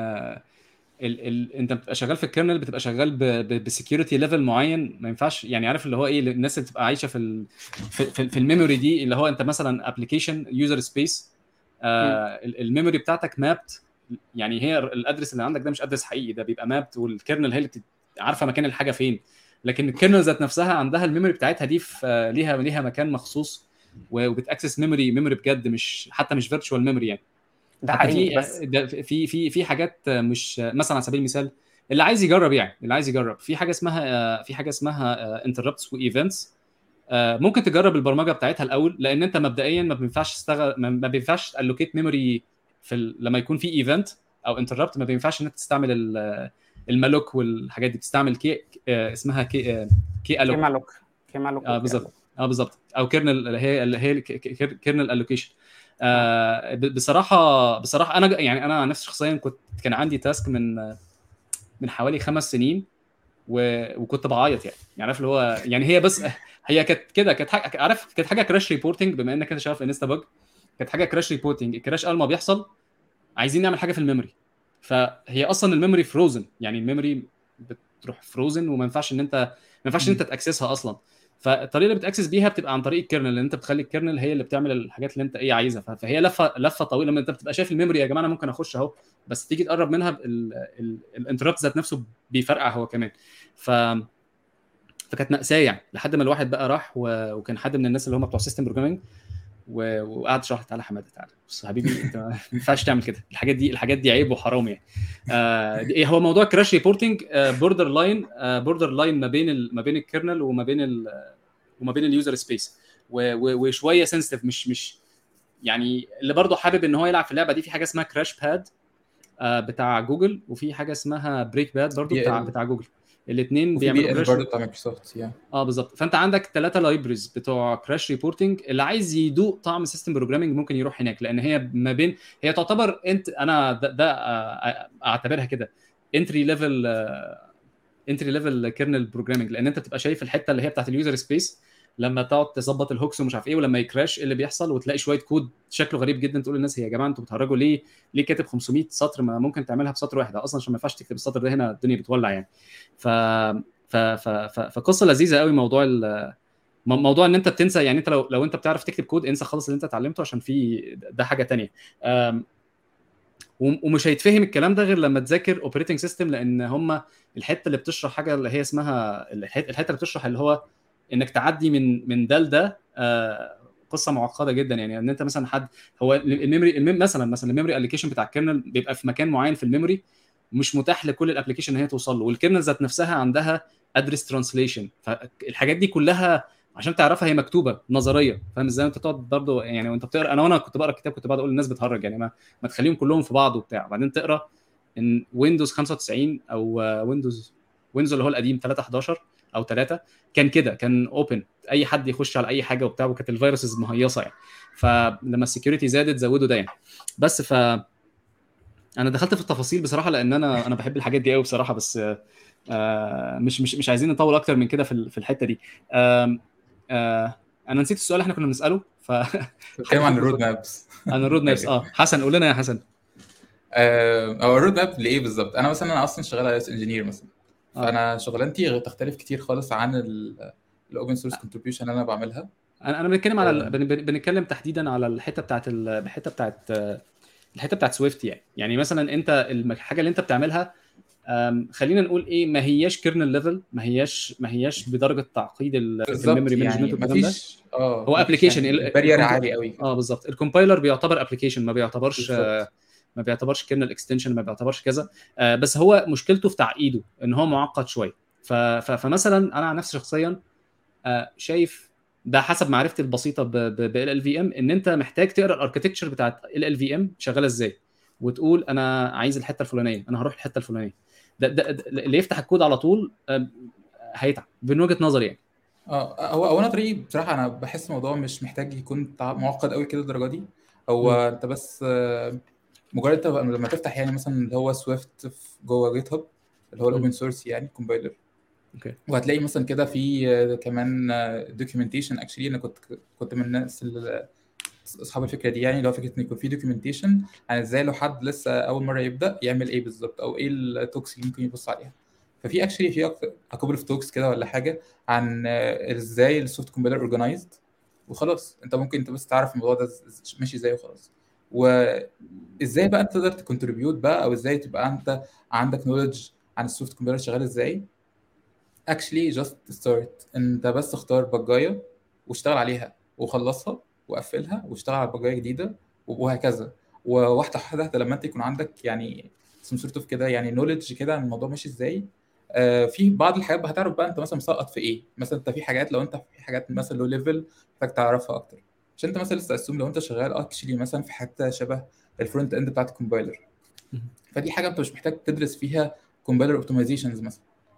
[SPEAKER 1] ال ال انت بتبقى شغال في الكيرنل، بتبقى شغال بسكيورتي ليفل معين، ما ينفعش يعني، عارف اللي هو ايه، الناس اللي بتبقى عايشه في ال في, في, في الميموري دي، اللي هو انت مثلا ابلكيشن يوزر سبيس، الميموري بتاعتك مابت، يعني هي الادرس اللي عندك ده مش ادرس حقيقي، ده بيبقى مابت، والكيرنل هي اللي بت- عارفه مكان الحاجه فين. لكن الكيرنل ذات نفسها عندها الميموري بتاعتها دي في آه، ليها ليها مكان مخصوص، وبتاكسس ميموري ميموري بجد، مش حتى مش فيرتشوال ميموري يعني.
[SPEAKER 3] ده
[SPEAKER 1] حتى
[SPEAKER 3] حقيقي.
[SPEAKER 1] في
[SPEAKER 3] بس
[SPEAKER 1] ده في في في حاجات مش مثلا، على سبيل المثال، اللي عايز يجرب يعني اللي عايز يجرب في حاجه اسمها في حاجه اسمها انتربتس وايفنتس. ممكن تجرب البرمجه بتاعتها الاول، لان انت مبدئيا ما بينفعش تستغل ما ما بينفعش تالوكيت ميموري في ال... لما يكون في ايفنت او انتربت، ما بينفعش ان انت تستعمل ال- المالوك والحاجات دي، بتستعمل كي آه، اسمها كي آه، كي الوك.
[SPEAKER 3] كيما لوك كيما لوك
[SPEAKER 1] اه
[SPEAKER 3] وكي
[SPEAKER 1] بالظبط.
[SPEAKER 3] الوك.
[SPEAKER 1] اه بالظبط، او كيرنل، اللي هي اللي هي كيرنل الوكيشن.
[SPEAKER 3] اه
[SPEAKER 1] آه ب- بصراحه بصراحه انا ج- يعني انا عن نفسي شخصيا كنت كان عندي تاسك من من حوالي خمس سنين، و... وكنت بعيط يعني يعني عارف اللي هو يعني هي بس هي كانت كده، كانت حاجه، عارف، كانت حاجه كراش ريبورتنج، بما انك انت شايف انستا باج، كانت حاجه كراش ريبورتنج. الكراش اول ما بيحصل عايزين نعمل حاجه في الميموري، فهي اصلا الميموري فروزن، يعني الميموري بتروح فروزن، وما ينفعش ان انت ما ينفعش ان انت تاكسسها اصلا. فالطريقه اللي بتاكسس بيها بتبقى عن طريق الكيرنل، لان انت بتخلي الكيرنل هي اللي بتعمل الحاجات اللي انت ايه عايزها. ف- فهي لفه لفه طويله، لما انت بتبقى شايف الميموري يا جماعه انا ممكن اخش اهو، بس تيجي تقرب منها الانتربت ذات نفسه بيفرقع هو كمان. ف فكانت مأساة يعني، لحد ما الواحد بقى راح و... وكان حد من الناس اللي هم بتوع سيستم بروجرامينج، و... وقعد شرح، تعالى حماده تعالى بص يا حبيبي، انت ما ينفعش تعمل كده، الحاجات دي الحاجات دي عيب وحرام يعني. آه دي- هو موضوع كراش ريبورتنج بوردر لاين بوردر لاين ما بين ال... ما بين الكيرنل وما بين ال... وما بين اليوزر سبيس، و... و... وشويه سنسيتيف، مش مش يعني اللي برضه حابب ان هو يلعب في اللعبه دي، في حاجه اسمها كراش باد آه بتاع جوجل، وفي حاجه اسمها بريك باد برضه
[SPEAKER 4] بي
[SPEAKER 1] بتاع
[SPEAKER 4] ال
[SPEAKER 1] بتاع جوجل، الاثنين
[SPEAKER 4] وفي
[SPEAKER 1] بيعملوا
[SPEAKER 4] بي ال
[SPEAKER 1] كراش.
[SPEAKER 4] برضه بتاع مايكروسوفت يا
[SPEAKER 1] اه بالظبط. فانت عندك ثلاثه لايبرز بتوع كراش ريبورتنج، اللي عايز يدوق طعم سيستم بروجرامنج ممكن يروح هناك، لان هي ما بين، هي تعتبر انت انا ده, ده آه، اعتبرها كده انتري ليفل انتري ليفل كيرنل بروجرامنج، لان انت بتبقى شايف الحته اللي هي بتاعت اليوزر سبيس، لما تقعد تظبط الهوكس ومش عارف ايه، ولما يكراش ايه اللي بيحصل، وتلاقي شويه كود شكله غريب جدا، تقول للناس يا جماعه انتوا بتهرجوا ليه؟ ليه كاتب خمسمية سطر؟ ما ممكن تعملها بسطر واحد اصلا، عشان ما ينفعش تكتب السطر ده، هنا الدنيا بتولع يعني. ف ف ف ف فقصه لذيذه قوي موضوع ال... موضوع ان انت بتنسى، يعني انت لو لو انت بتعرف تكتب كود، انسى خالص اللي انت اتعلمته، عشان في ده حاجه تانية. أم، وم- ومش هيتفهم الكلام ده غير لما تذاكر اوبريتنج سيستم، لان هم الحته اللي بتشرح حاجه اللي هي اسمها الحته الحتة اللي بتشرح اللي هو انك تعدي من من ده لده، آه، قصه معقده جدا يعني. ان انت مثلا حد، هو الميموري الميم مثلا مثلا الميموري الوكيشن بتاع الكيرنل بيبقى في مكان معين في الميموري، مش متاح لكل الابلكيشن ان هي توصل له، والكيرنل ذات نفسها عندها ادرس ترانسليشن، فالحاجات دي كلها عشان تعرفها هي مكتوبه نظريه، فاهم ازاي؟ انت تقعد برضه يعني وانت بتقرا، انا وانا كنت بقرا الكتاب كنت بقعد اقول للناس بتهرج يعني، ما ما تخليهم كلهم في بعض وبتاع، وبعدين تقرا ان ويندوز خمسة وتسعين او ويندوز ويندوز اللي هو القديم ثلاثة احداشر او ثلاثة، كان كده، كان اوبن، اي حد يخش على اي حاجه وبتاع، وكانت الفيروسز مهيصه يعني. فلما السكيورتي زادت زودوا ده يعني. بس ف انا دخلت في التفاصيل بصراحه، لان انا انا بحب الحاجات دي قوي بصراحه، بس آه مش مش مش عايزين نطول اكتر من كده في ال- في الحته دي. آم، آه انا نسيت السؤال اللي احنا كنا بنساله، ف
[SPEAKER 4] بتكلم عن الرود مابس.
[SPEAKER 1] عن الرود مابس. اه حسن قول لنا يا حسن.
[SPEAKER 4] او الرود ماب لايه بالظبط؟ انا مثلا انا اصلا شغال اي اس انجينير مثلا،
[SPEAKER 1] اه
[SPEAKER 4] فانا شغلانتي تختلف كتير خالص عن الاوبن سورس كونتريبيوشن اللي انا بعملها.
[SPEAKER 1] انا انا بنتكلم على ال...
[SPEAKER 4] آه،
[SPEAKER 1] بن- بن- بنتكلم تحديدا على الحته بتاعت ال... الحته بتاعت الحته بتاعت سويفت يعني. يعني مثلا انت الم- الحاجه اللي انت بتعملها، أم، خلينا نقول ايه، ما هياش كيرنل ليفل، ما هياش ما هياش بدرجه تعقيد ال- فكره
[SPEAKER 4] بالظبط،
[SPEAKER 1] الميموري
[SPEAKER 4] يعني
[SPEAKER 1] مانجمنت والكلام ده.
[SPEAKER 4] مفيش اه
[SPEAKER 1] هو
[SPEAKER 4] مفيش
[SPEAKER 1] ابلكيشن،
[SPEAKER 4] يعني البارير عالي قوي.
[SPEAKER 1] اه بالظبط، الكومبايلر بيعتبر ابلكيشن، ما بيعتبرش
[SPEAKER 4] بالظبط.
[SPEAKER 1] آه، ما بيعتبرش كيرنل اكستنشن، ما بيعتبرش كذا. آه، بس هو مشكلته في تعقيده، ان هو معقد شويه. ف... ف... فمثلا انا عن نفسي شخصيا آه، شايف ده حسب معرفتي البسيطه ب ال ال في ام، ان انت محتاج تقرا الاركتكتشر بتاعت ال ال في ام شغاله ازاي، وتقول انا عايز الحته الفلانيه، انا هروح الحته الفلانيه. ده, ده, ده اللي يفتح الكود على طول آم، هيتعب من وجهه نظري يعني.
[SPEAKER 4] اه هو هو انا طريقي بصراحه، انا بحس الموضوع مش محتاج يكون تع- معقد قوي كده الدرجه دي. هو
[SPEAKER 1] مم.
[SPEAKER 4] انت بس آه، مجرد انت لما تفتح يعني مثلا اللي هو سويفت جوه جيت هاب، اللي هو
[SPEAKER 1] مم.
[SPEAKER 4] الاوبن سورس يعني كومبايلر،
[SPEAKER 1] اوكي.
[SPEAKER 4] وهتلاقي مثلا كده في آه، كمان دوكيومنتيشن. اكشلي انا كنت كنت من الناس اللي اصحاب الفكره دي، يعني لو فكره ان يكون في دوكيومنتيشن عن ازاي لو حد لسه اول مره يبدا يعمل ايه بالظبط، او ايه التوكس اللي ممكن يبص عليها. ففي اكشلي في كابل اوف توكس كده ولا حاجه عن آه، ازاي السوفت كومبايلر اورجنايزد، وخلاص انت ممكن انت بس تعرف الموضوع ده ز- ماشي ازاي وخلاص. وازاي بقى تقدر تكونتريبيوت بقى، او ازاي تبقى انت عندك نوليدج عن السوفت كومبايلر شغال ازاي. اكشلي جاست ستارت، انت بس اختار بجايه واشتغل عليها وخلصها وقفلها واشتغل على بجايه جديده، وهكذا. وواحده واحده لما انت يكون عندك يعني some sort of كده يعني نوليدج كده عن الموضوع ماشي ازاي. آه في بعض الحاجات بقى هتعرف بقى انت مثلا مسقط في ايه. مثلا انت في حاجات، لو انت في حاجات مثلا لو ليفل محتاج تعرفها اكتر، عشان انت مثلا لسه اسوم لو انت شغال اكشلي مثلا في حته شبه الفرونت اند بتاعت الكومبايلر،
[SPEAKER 1] مم.
[SPEAKER 4] فدي حاجه انت مش محتاج تدرس فيها كومبايلر اوبتمايزيشنز مثلا.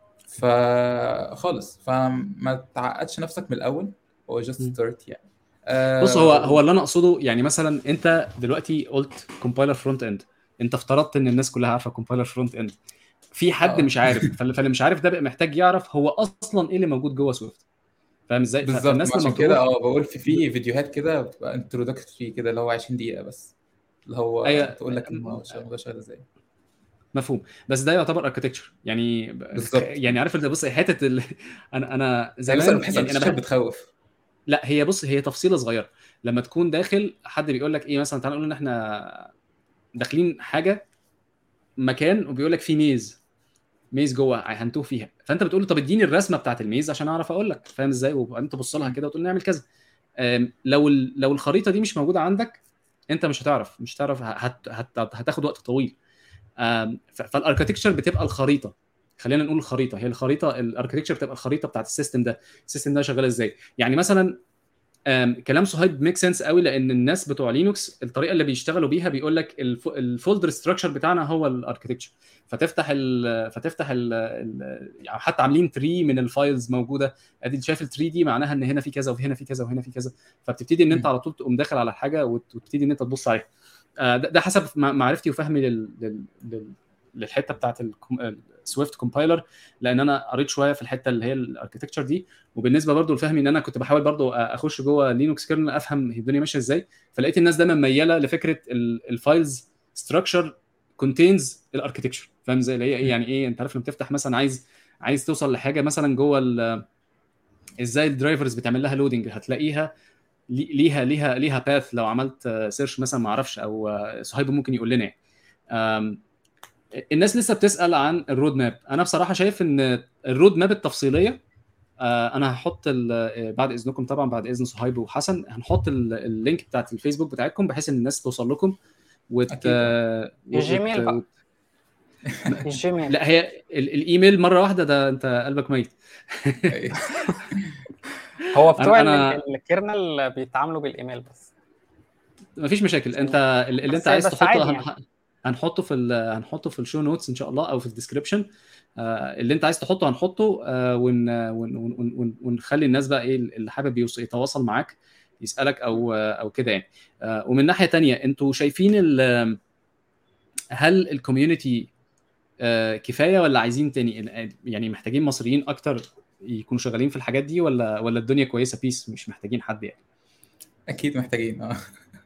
[SPEAKER 4] فخالص فما تعقدش نفسك من الاول، هو جاست
[SPEAKER 1] مم.
[SPEAKER 4] ستارت يعني.
[SPEAKER 1] بص، هو
[SPEAKER 4] آه
[SPEAKER 1] هو اللي انا اقصده يعني مثلا انت دلوقتي قلت كومبايلر فرونت اند، انت افترضت ان الناس كلها عارفه كومبايلر فرونت اند، في حد
[SPEAKER 4] آه.
[SPEAKER 1] مش عارف، فاللي فاللي مش عارف ده بقى محتاج يعرف هو اصلا ايه اللي موجود جوه سويفت. فاهم ازاي؟ ف-
[SPEAKER 4] بالظبط، ما
[SPEAKER 1] فالناس لما
[SPEAKER 4] عشان كده
[SPEAKER 1] تروح
[SPEAKER 4] اه بقول في في فيديوهات كده بتبقى انتروداكتوري كده اللي هو عشرين دقيقة بس، اللي هو
[SPEAKER 1] اي
[SPEAKER 4] تقول لك الموضوع الموضوع شغال ازاي.
[SPEAKER 1] مفهوم، بس ده يعتبر اركتكتشر يعني.
[SPEAKER 4] بالظبط.
[SPEAKER 1] يعني عارف انت، بص حته ال... انا انا
[SPEAKER 4] يعني مثلا
[SPEAKER 1] زمان
[SPEAKER 4] بحس
[SPEAKER 1] يعني انا
[SPEAKER 4] الاركتشر
[SPEAKER 1] بح...
[SPEAKER 4] بتخوف.
[SPEAKER 1] لا هي بص، هي تفصيله صغيره. لما تكون داخل حد بيقول لك ايه، مثلا تعالى نقول ان احنا داخلين حاجه مكان وبيقول لك في ميز، ميز جوه هنتوه فيها، فانت بتقول له طب اديني الرسمه بتاعت الميز عشان اعرف اقول لك. فاهم ازاي؟ وانت تبص لها كده وتقول لي نعمل كذا. أم، لو ال... لو الخريطه دي مش موجوده عندك، انت مش هتعرف مش هتعرف هت... هت... هتاخد وقت طويل. أم، ف- فالاركتكتشر بتبقى الخريطه. خلينا نقول الخريطه هي الخريطه، الاركتكتشر بتبقى الخريطه بتاعت السيستم ده. السيستم ده شغال ازاي يعني. مثلا أم، كلام صهيب ميك سنس قوي، لان الناس بتوع لينوكس الطريقه اللي بيشتغلوا بيها بيقول لك الف... الفولدر ستراكشر بتاعنا هو الاركتكتشر. فتفتح ال... فتفتح ال... ال... يعني حتى عاملين تري من الفايلز موجوده. ادي شايف التري دي معناها ان هنا في كذا وهنا في كذا وهنا في كذا. فبتبتدي ان انت
[SPEAKER 4] مم.
[SPEAKER 1] على طول تقوم داخل على الحاجه وت- وتبتدي ان انت تبص عليها. آه، ده ده حسب مع- معرفتي وفهمي لل... لل... لل... للحته بتاعت السويفت كومبايلر، لان انا قريت شويه في الحته اللي هي الاركتكتشر دي. وبالنسبه برضو لفهمي ان انا كنت بحاول برضو اخش جوه لينوكس كيرنل افهم الدنيا ماشيه ازاي. فلقيت الناس دايما مياله لفكره الفايلز ستراكشر كونتينز الاركتكتشر. فاهم ازاي؟ اللي هي ايه
[SPEAKER 4] مم.
[SPEAKER 1] يعني ايه، انت عارف لما تفتح مثلا عايز عايز توصل لحاجه مثلا جوه ال- ازاي الدرايفرز بتعمل لها لودنج، هتلاقيها لي- ليها ليها ليها باث. لو عملت سيرش مثلا ما اعرفش، او آه، صهيب ممكن يقول لنا يعني. آم، الناس لسه بتسال عن الرود ماب. انا بصراحه شايف ان الرود ماب التفصيليه، آه، انا هحط ال- آه، بعد اذنكم طبعا، بعد اذن صهيب وحسن، هنحط ال- اللينك بتاعت الفيسبوك بتاعتكم بحيث ان الناس توصل لكم وت...
[SPEAKER 4] اكيد اه.
[SPEAKER 1] آه، وت...
[SPEAKER 3] الجيميل بقى،
[SPEAKER 1] وت... م-
[SPEAKER 3] الجيميل.
[SPEAKER 1] لا، هي ال... الايميل مره واحده ده انت قلبك ميت.
[SPEAKER 4] أي.
[SPEAKER 3] هو بتوع
[SPEAKER 1] انا
[SPEAKER 3] ال-
[SPEAKER 1] انا
[SPEAKER 3] ال- الكيرنل بيتعاملوا بالايميل بس.
[SPEAKER 1] مفيش مشاكل. انت
[SPEAKER 3] عشان
[SPEAKER 1] ال- اللي انت
[SPEAKER 3] بس
[SPEAKER 1] عايز
[SPEAKER 3] بس عادي
[SPEAKER 1] تحطه
[SPEAKER 3] يعني.
[SPEAKER 1] هن... هنحطه في ال... هنحطه في الشو نوتس ان شاء الله، او في الديسكربشن. آه، اللي انت عايز تحطه هنحطه، آه، ون... ون... ون... ون... ونخلي الناس بقى ايه اللي حابب يوص- يتواصل معاك يسالك او آه، او كده يعني. آه، ومن ناحيه تانية انتوا شايفين ال... هل الكوميونتي كفايه ولا عايزين تاني يعني، محتاجين مصريين اكتر يكونوا شغالين في الحاجات دي، ولا ولا الدنيا كويسه بيس مش محتاجين حد يعني.
[SPEAKER 4] اكيد محتاجين اه.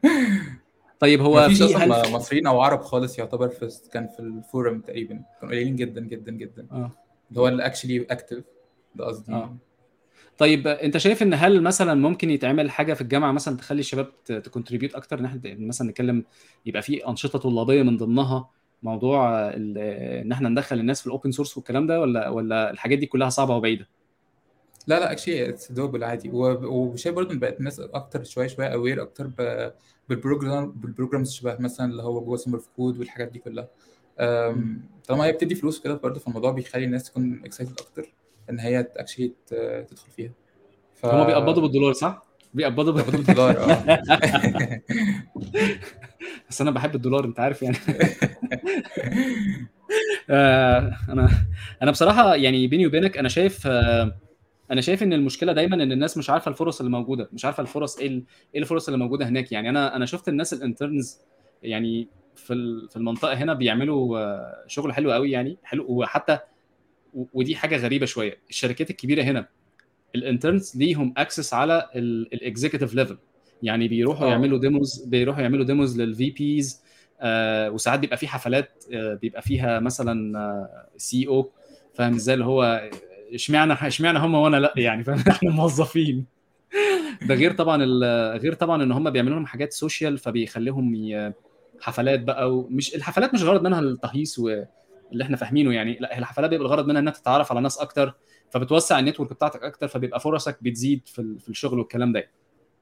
[SPEAKER 1] طيب
[SPEAKER 4] ما
[SPEAKER 1] هو
[SPEAKER 4] فيش
[SPEAKER 1] في
[SPEAKER 4] اصلا
[SPEAKER 1] هل
[SPEAKER 4] م-
[SPEAKER 1] في
[SPEAKER 4] مصريين او عرب خالص يعتبر في كان في الفورم تقريبا كانوا قليلين جدا جدا جدا،
[SPEAKER 1] اه
[SPEAKER 4] اللي هو اللي اكشلي اكتف ده قصدي
[SPEAKER 1] اه
[SPEAKER 4] يعني.
[SPEAKER 1] طيب انت شايف ان هل مثلا ممكن يتعمل حاجه في الجامعه مثلا تخلي الشباب تكونتريبيوت اكتر، ان احنا مثلا نتكلم يبقى في انشطه طلابيه من ضمنها موضوع ال- ان احنا ندخل الناس في الاوبن سورس والكلام ده، ولا ولا الحاجات دي كلها صعبه وبعيده؟
[SPEAKER 4] لا لا اكشلي اتس دوبل عادي. و- وشايف برضه ان بقت الناس اكتر شويه شويه اوير اكتر ب- بالبروجرام بالبروجرامز شبه مثلا اللي هو جوه سمر في كود والحاجات دي كلها.
[SPEAKER 1] مم.
[SPEAKER 4] أم، طالما هي بتدي فلوس كده برضه، فالموضوع بيخلي الناس تكون اكسايتد اكتر ان هي اكشلي تدخل فيها. ف
[SPEAKER 1] هما بيقبضوا بالدولار صح؟ بيقبضوا ب...
[SPEAKER 4] بيقبضوا بالدولار اه.
[SPEAKER 1] بس انا بحب الدولار انت عارف يعني. آه، انا انا بصراحه يعني بيني وبينك انا شايف آه، انا شايف ان المشكله دايما ان الناس مش عارفه الفرص اللي موجوده، مش عارفه الفرص ايه ال- ايه الفرص اللي موجوده هناك. يعني انا انا شفت الناس الانترنز يعني في ال- في المنطقه هنا بيعملوا آه، شغل حلو قوي، يعني حلو. وحتى و- ودي حاجه غريبه شويه، الشركات الكبيره هنا الانترنز ليهم اكسس على الاكزيكتيف ليفل، يعني بيروحوا
[SPEAKER 3] اه
[SPEAKER 1] يعملوا ديموز بيروحوا يعملوا ديموز للفي بيز. وساعات بيبقى في حفلات آه، بيبقى فيها مثلا سي او، فاهم ازاي اللي هو اشمعنى اشمعنى هم وانا لا، يعني فاهم احنا موظفين. ده غير طبعا ال- غير طبعا ان هم بيعملوا لهم حاجات سوشيال، فبيخليهم ي- حفلات بقى. ومش الحفلات مش الغرض منها التهييص واللي احنا فاهمينه يعني، لا، هي الحفلات بيبقى الغرض منها انها تتعرف على ناس اكتر، فبتوسع النتورك بتاعتك اكتر، فبيبقى فرصك بتزيد في ال- في الشغل والكلام ده.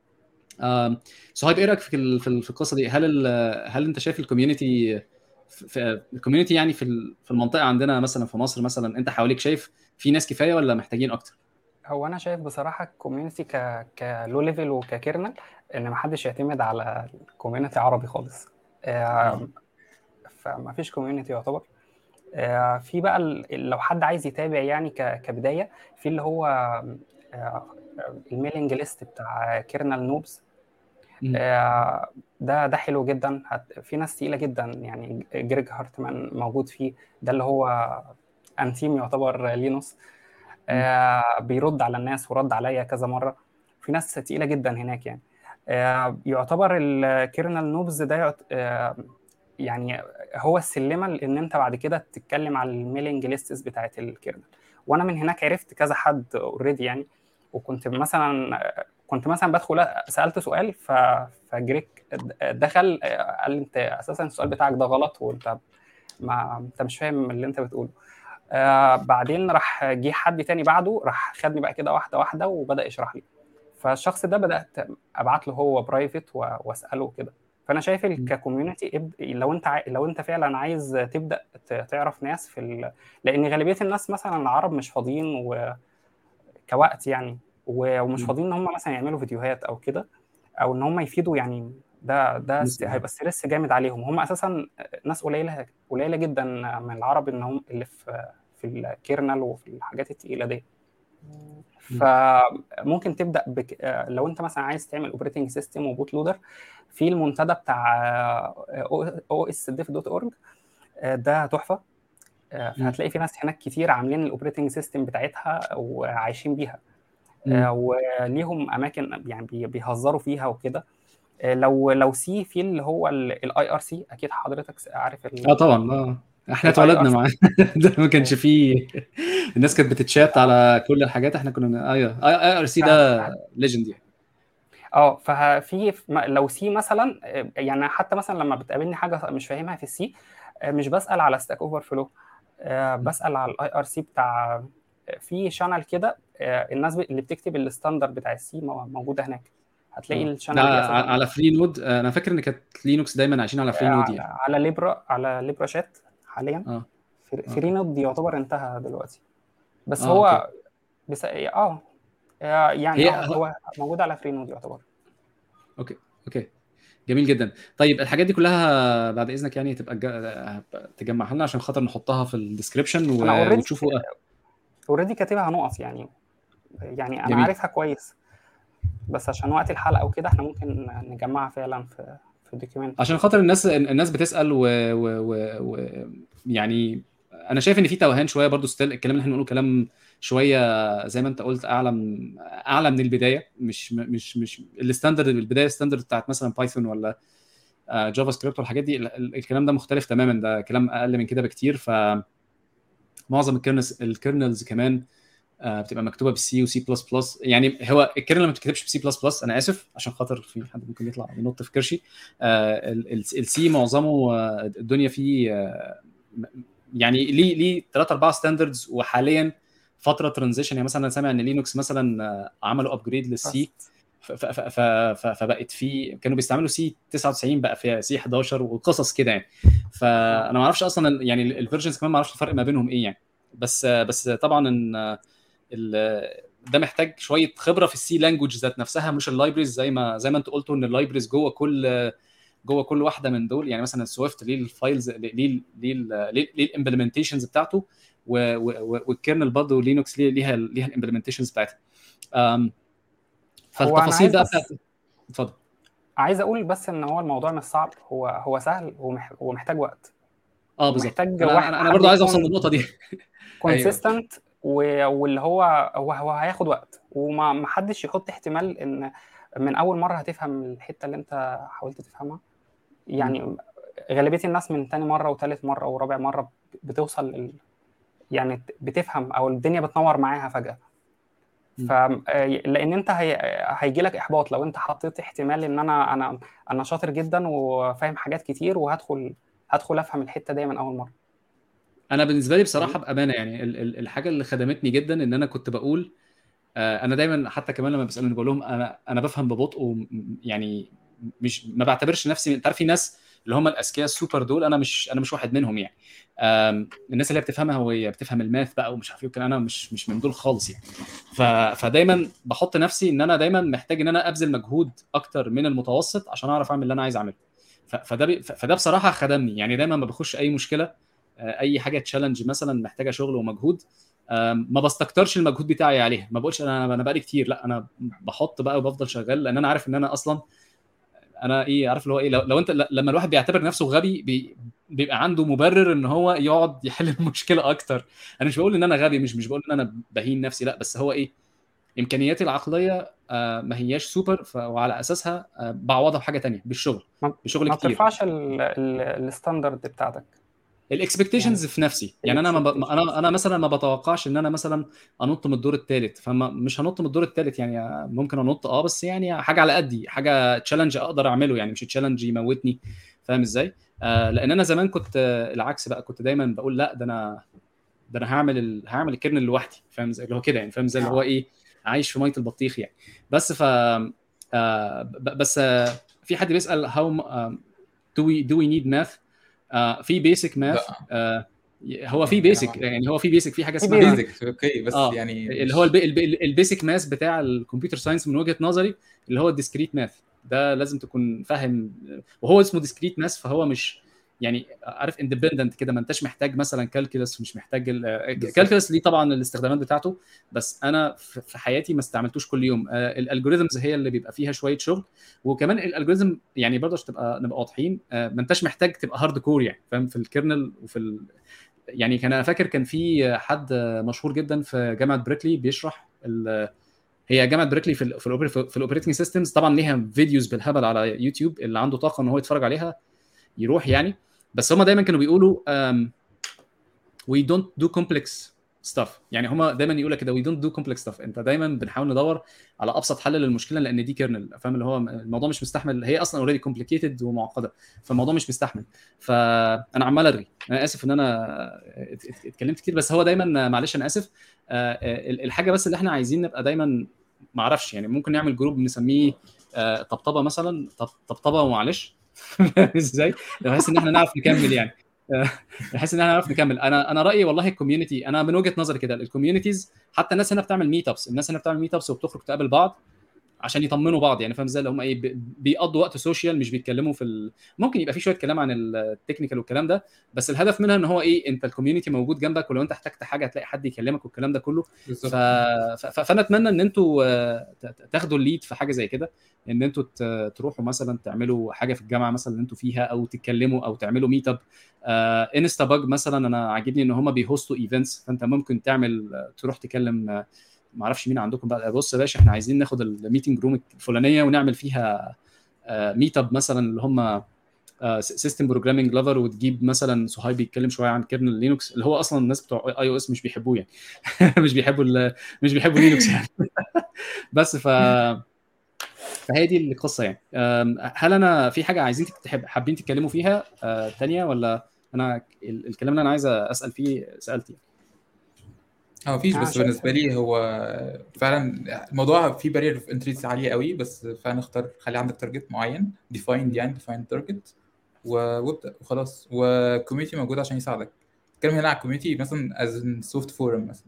[SPEAKER 1] آم، صهيب، ايه رايك في ال- في ال- في القصه دي؟ هل ال- هل انت شايف الكوميونتي في الكوميونتي يعني في ال- في المنطقه عندنا مثلا في مصر مثلا، انت حواليك شايف في ناس كفايه ولا محتاجين اكتر؟
[SPEAKER 3] هو انا شايف بصراحه الكوميونتي ك كلو ليفل وككيرنل ان ما حدش يعتمد على الكوميونتي عربي خالص.
[SPEAKER 1] اه.
[SPEAKER 3] آم، فما فيش كوميونتي يعتبر. آه، في بقى ال- لو حد عايز يتابع يعني ك- كبدايه في اللي هو آه، الميلينج ليست بتاع كيرنل نوبز.
[SPEAKER 1] مم.
[SPEAKER 3] آه، ده ده حلو جدا. هت- في ناس تقيله جدا يعني جريج هارتمان موجود فيه. ده اللي هو انتيم يعتبر لينوس.
[SPEAKER 1] مم.
[SPEAKER 3] آه، بيرد على الناس ورد عليا كذا مره. في ناس تقيله جدا هناك يعني. آه، يعتبر الكيرنل نوبز ده يعت- آه، يعني هو السلمه ان انت بعد كده تتكلم على الميلينج ليستس بتاعت الكيرنل. وانا من هناك عرفت كذا حد اوريدي يعني. وكنت مثلا كنت مثلا بدخل سالت سؤال ف... فجريك دخل قال لي انت اساسا السؤال بتاعك ده غلط، وانت ما انت مش فاهم اللي انت بتقوله. آه بعدين راح جه حد تاني بعده راح خدني بقى كده واحده واحده وبدا يشرح لي. فالشخص ده بدات ابعت له هو برايفت واساله كده. فانا شايف
[SPEAKER 1] مم.
[SPEAKER 3] ككوميونتي لو انت عاي... لو انت فعلا عايز تبدا ت- تعرف ناس في ال... لان غالبيه الناس مثلا العرب مش فاضيين وكوقت يعني و... ومش
[SPEAKER 1] مم.
[SPEAKER 3] فاضيين ان هم مثلا يعملوا فيديوهات او كده او ان هم يفيدوا يعني. ده ده ست...
[SPEAKER 1] نسمع.
[SPEAKER 3] هيبقى ستريس جامد عليهم. هم اساسا ناس قليله قليله جدا من العرب ان هم اللي في في الكيرنل وفي الحاجات التقيله دي.
[SPEAKER 1] مم.
[SPEAKER 3] فممكن تبدا بك... آه، لو انت مثلا عايز تعمل اوبريتنج سيستم وبوت لودر في المنتدى بتاع او اس ديف دوت اورج. ده تحفه. آه،
[SPEAKER 1] مم.
[SPEAKER 3] فهتلاقي في ناس هناك كتير عاملين الاوبريتنج سيستم بتاعتها وعايشين بيها.
[SPEAKER 1] مم.
[SPEAKER 3] آه، وليهم اماكن يعني بي- بيهزروا فيها وكده. آه، لو لو سي في اللي هو الاي ار سي اكيد حضرتك عارف
[SPEAKER 1] اه طبعا، اه احنا
[SPEAKER 3] الاي ار
[SPEAKER 1] اتولدنا
[SPEAKER 3] سي.
[SPEAKER 1] معاه. ده ما كانش فيه. الناس كانت بتتشات على كل الحاجات، احنا كنا ايوه اي ار سي ده ليجند يعني.
[SPEAKER 3] اه ففي لو سي مثلا آه، يعني حتى مثلا لما بتقابلني حاجه مش فاهمها في السي مش بسال على ستاك اوفر فلو. بسال على الاي ار سي بتاع في شانل كده. آه، الناس اللي بتكتب الستاندرد بتاع السي موجوده هناك. هتلاقي
[SPEAKER 1] اه، ده
[SPEAKER 3] الشانل دي اساسا
[SPEAKER 1] ع- على فري نود. انا فاكر ان كانت لينوكس دايما عايشين على فري نود
[SPEAKER 3] على
[SPEAKER 1] يعني.
[SPEAKER 3] على ليبرا على ليبرا شات حاليا.
[SPEAKER 1] اه. اه.
[SPEAKER 3] فري نود يعتبر انتهى دلوقتي. بس
[SPEAKER 1] اه. اوكي.
[SPEAKER 3] هو بس اه آه، يعني
[SPEAKER 1] هي
[SPEAKER 3] اه هو موجود على فري نود يعتبر.
[SPEAKER 1] اوكي. اوكي. جميل جدا. طيب الحاجات دي كلها بعد اذنك يعني تبقى تج- تجمعها لنا عشان خاطر نحطها في الديسكربشن
[SPEAKER 3] انا
[SPEAKER 1] و...
[SPEAKER 3] اوريدي
[SPEAKER 1] وتشوفوا. آه.
[SPEAKER 3] اوريدي كاتبها نقط يعني. يعني انا
[SPEAKER 1] جميل.
[SPEAKER 3] عارفها كويس. بس عشان وقت الحلقه وكده احنا ممكن نجمعها فعلا في في دوكيومنت.
[SPEAKER 1] عشان خاطر الناس الناس بتسأل و... و... و... و... يعني انا شايف ان في توهان شويه برضو ستيل. الكلام اللي احنا بنقوله كلام شويه زي ما انت قلت اعلى من اعلى من البدايه. مش مش مش الستاندرد البدايه الستاندرد بتاعت مثلا بايثون ولا آه، جافا سكريبت والحاجات دي. ال- ال- الكلام ده مختلف تماما، ده كلام اقل من كده بكتير. فمعظم الكيرنلز الكيرنلز كمان آه، بتبقى مكتوبه بالسي وسي بلس بلس. يعني هو الكيرنل ما بتتكتبش بسي بلس بلس، انا اسف عشان خاطر في حد ممكن يطلع ينط في كرشي. السي معظمه آه، الدنيا فيه آه، يعني ليه ليه ثلاثة أربعة ستاندردز. وحاليا فتره ترانزيشن، يعني مثلا انا سامع ان لينوكس مثلا آه، عملوا ابجريد للسي. ف- ف- ف- ف- ف- فبقت في كانوا بيستعملوا سي تسعة وتسعين بقى فيها سي احداشر وقصص كده يعني. فانا ما اعرفش اصلا يعني الفيرجنز كمان ما اعرفش الفرق ما بينهم ايه يعني. بس بس طبعا ان ال- ده محتاج شويه خبره في السي لانجوج ذات نفسها، مش اللايبريز زي ما زي ما انت قلتوا ان اللايبريز جوه كل جوه كل واحده من دول. يعني مثلا السويفت ليه الفايلز ليه ليه ليه الامبلمنتيشنز بتاعته، والكيرنل برضه لينوكس ليه ليها ليها الامبلمنتيشنز بتاعتها. فالتفاصيل بقى بتاعت اتفضل.
[SPEAKER 3] عايز اقول بس ان هو الموضوع مش صعب، هو هو سهل ومحتاج وقت.
[SPEAKER 1] اه بالظبط. انا انا, أنا برضه عايز اوصل للنقطه دي.
[SPEAKER 3] كونسيستنت واللي هو هو هو هياخد وقت، وما حدش يحط احتمال ان من اول مره هتفهم الحته اللي انت حاولت تفهمها. يعني م. غالبيه الناس من تاني مره وثالث مره ورابع مره بتوصل لل... يعني بتفهم او الدنيا بتنور معاها فجاه. ف لان انت هي... هيجي لك احباط لو انت حطيت احتمال ان انا انا انا شاطر جدا وفاهم حاجات كتير وهدخل هدخل افهم الحته دي من اول مره.
[SPEAKER 1] انا بالنسبه لي بصراحه بامانه يعني الحاجه اللي خدمتني جدا ان انا كنت بقول انا دايما حتى كمان لما بسالوني بقول لهم انا انا بفهم ببطء، يعني مش ما بعتبرش نفسي. انت عارف في ناس اللي هم الاذكياء السوبر دول، انا مش انا مش واحد منهم يعني. الناس اللي بتفهمها هو بتفهم الماث بقى ومش عارف ايه، انا مش مش من دول خالص يعني. فدايما بحط نفسي ان انا دايما محتاج ان انا ابذل مجهود اكتر من المتوسط عشان اعرف اعمل اللي انا عايز اعمله. فده فده بصراحه خدمني يعني. دايما ما بخش اي مشكله، اي حاجه تشالنج مثلا محتاجه شغل ومجهود، ما بستكترش المجهود بتاعي عليها. ما بقولش انا انا بقالي كتير، لا انا بحط بقى وبفضل شغال، لان انا عارف ان انا اصلا انا ايه عارف اللي هو ايه. لو, لو انت لما الواحد بيعتبر نفسه غبي بي بيبقى عنده مبرر ان هو يقعد يحل المشكله اكتر. انا مش بقول ان انا غبي، مش مش بقول ان انا بهين نفسي، لا، بس هو ايه امكانياتي العقليه آه ما هياش سوبر، وعلى اساسها آه بعوضها بحاجه تانية بالشغل بشغل
[SPEAKER 3] ما
[SPEAKER 1] كتير.
[SPEAKER 3] ما ترفعش الستاندرد بتاعتك،
[SPEAKER 1] الاكسبكتيشنز يعني في نفسي. يعني انا ما ب... انا انا مثلا ما بتوقعش ان انا مثلا انط من الدور الثالث، فما مش هنط من الدور الثالث يعني. ممكن انط اه بس يعني حاجه على قدي، حاجه تشالنج اقدر اعمله يعني، مش تشالنج يموتني. فاهم ازاي؟ آه لان انا زمان كنت آه العكس بقى، كنت دايما بقول لا ده انا ده انا هعمل ال... هعمل الكيرنل لوحدي. فاهم ازاي اللي هو كده يعني؟ فاهم ازاي اللي هو ايه عايش في ميه البطيخ يعني. بس ف آه بس آه في حد بيسال how uh, do we do we need math؟ آه في بيسك ماث. آه هو في بيسك يعني هو في بيسك في حاجه اسمها
[SPEAKER 4] بيسك اوكي، بس
[SPEAKER 1] آه
[SPEAKER 4] يعني
[SPEAKER 1] اللي هو البيسك ماث بتاع الكمبيوتر ساينس من وجهه نظري، اللي هو الديسكريت ماث. ده لازم تكون فاهم، وهو اسمه ديسكريت ماث، فهو مش يعني عارف اندبندنت كده. ما انتش محتاج مثلا كالكولس، مش محتاج كالكولس ليه طبعا الاستخدامات بتاعته، بس انا في حياتي ما استعملتوش كل يوم. آه الالجوريزمز هي اللي بيبقى فيها شويه شغل. وكمان الالجوريزم يعني برضه عشان تبقى نبقى واضحين، آه ما انتش محتاج تبقى هارد كور يعني، فاهم؟ في الكيرنل وفي ال... يعني كان انا فاكر كان في حد مشهور جدا في جامعه بريكلي بيشرح ال... هي جامعه بريكلي في ال في الاوبريتنج سيستمز. طبعا ليها فيديوز بالهبل على يوتيوب، اللي عنده طاقه ان هو يتفرج عليها يروح يعني. بس هم دايما كانوا بيقولوا um, we don't do complex stuff. يعني هم دايما يقول لك كده we don't do complex stuff. انت دايما بنحاول ندور على ابسط حل للمشكله، لان دي كيرنل، فاهم؟ اللي هو الموضوع مش مستحمل، هي اصلا اوريدي كومبليكيتد ومعقده، فالموضوع مش مستحمل. فانا عمال ارغي، انا اسف ان انا اتكلمت كتير، بس هو دايما معلش انا اسف. الحاجه بس اللي احنا عايزين نبقى دايما ما اعرفش يعني، ممكن نعمل جروب نسميه طبطبه مثلا، طبطبه ومعلش ازاي بحيث ان احنا نعرف نكمل يعني، بحيث ان احنا نعرف نكمل. انا انا رايي والله الكوميونتي، انا من وجهه نظري كده الكوميونيتيز، حتى الناس هنا بتعمل ميت ابس، الناس هنا بتعمل ميت ابس وبتخرج تقابل بعض عشان يطمنوا بعض يعني. فاهم ازاي اللي هم ايه بيقضوا وقت سوشيال، مش بيتكلموا في ال... ممكن يبقى في شويه كلام عن التكنيكال والكلام ده، بس الهدف منها ان هو ايه انت الكوميونتي موجود جنبك، ولو انت احتجت حاجه هتلاقي حد يكلمك والكلام ده كله. ف... ف... فانا اتمنى ان انتوا تاخدوا الليد في حاجه زي كده، ان انتوا تروحوا مثلا تعملوا حاجه في الجامعه مثلا اللي انتوا فيها، او تتكلموا او تعملوا ميت اب. آه انستا باج مثلا، انا عاجبني ان هم بيهوستوا ايفنتس، فانت ممكن تعمل تروح تكلم ما اعرفش مين عندكم بقى، بص يا باشا احنا عايزين ناخد الميتنج روم الفلانيه ونعمل فيها ميت اب مثلا اللي هم سيستم بروجرامينج لافر، وتجيب مثلا صهيب بيتكلم شويه عن كيرنل لينوكس اللي هو اصلا الناس بتوع اي او اس مش بيحبوه يعني مش بيحبوا مش بيحبوا لينوكس يعني بس ف فهي دي القصه يعني. هل انا في حاجه عايزين تحب حابين تتكلموا فيها ثانيه، ولا انا الكلام اللي انا عايز اسال فيه سالت يعني؟
[SPEAKER 4] اه مفيش، بس بالنسبه لي هو فعلا الموضوع فيه بارير اوف انتريز عاليه قوي، بس فعلا اختار خلي عندك تارجت معين ديفايند يعني ديفايند تارجت وابدا وخلاص، والكوميونتي موجود عشان يساعدك. اتكلم هنا على الكوميونتي مثلا از سوفت فورم مثلا،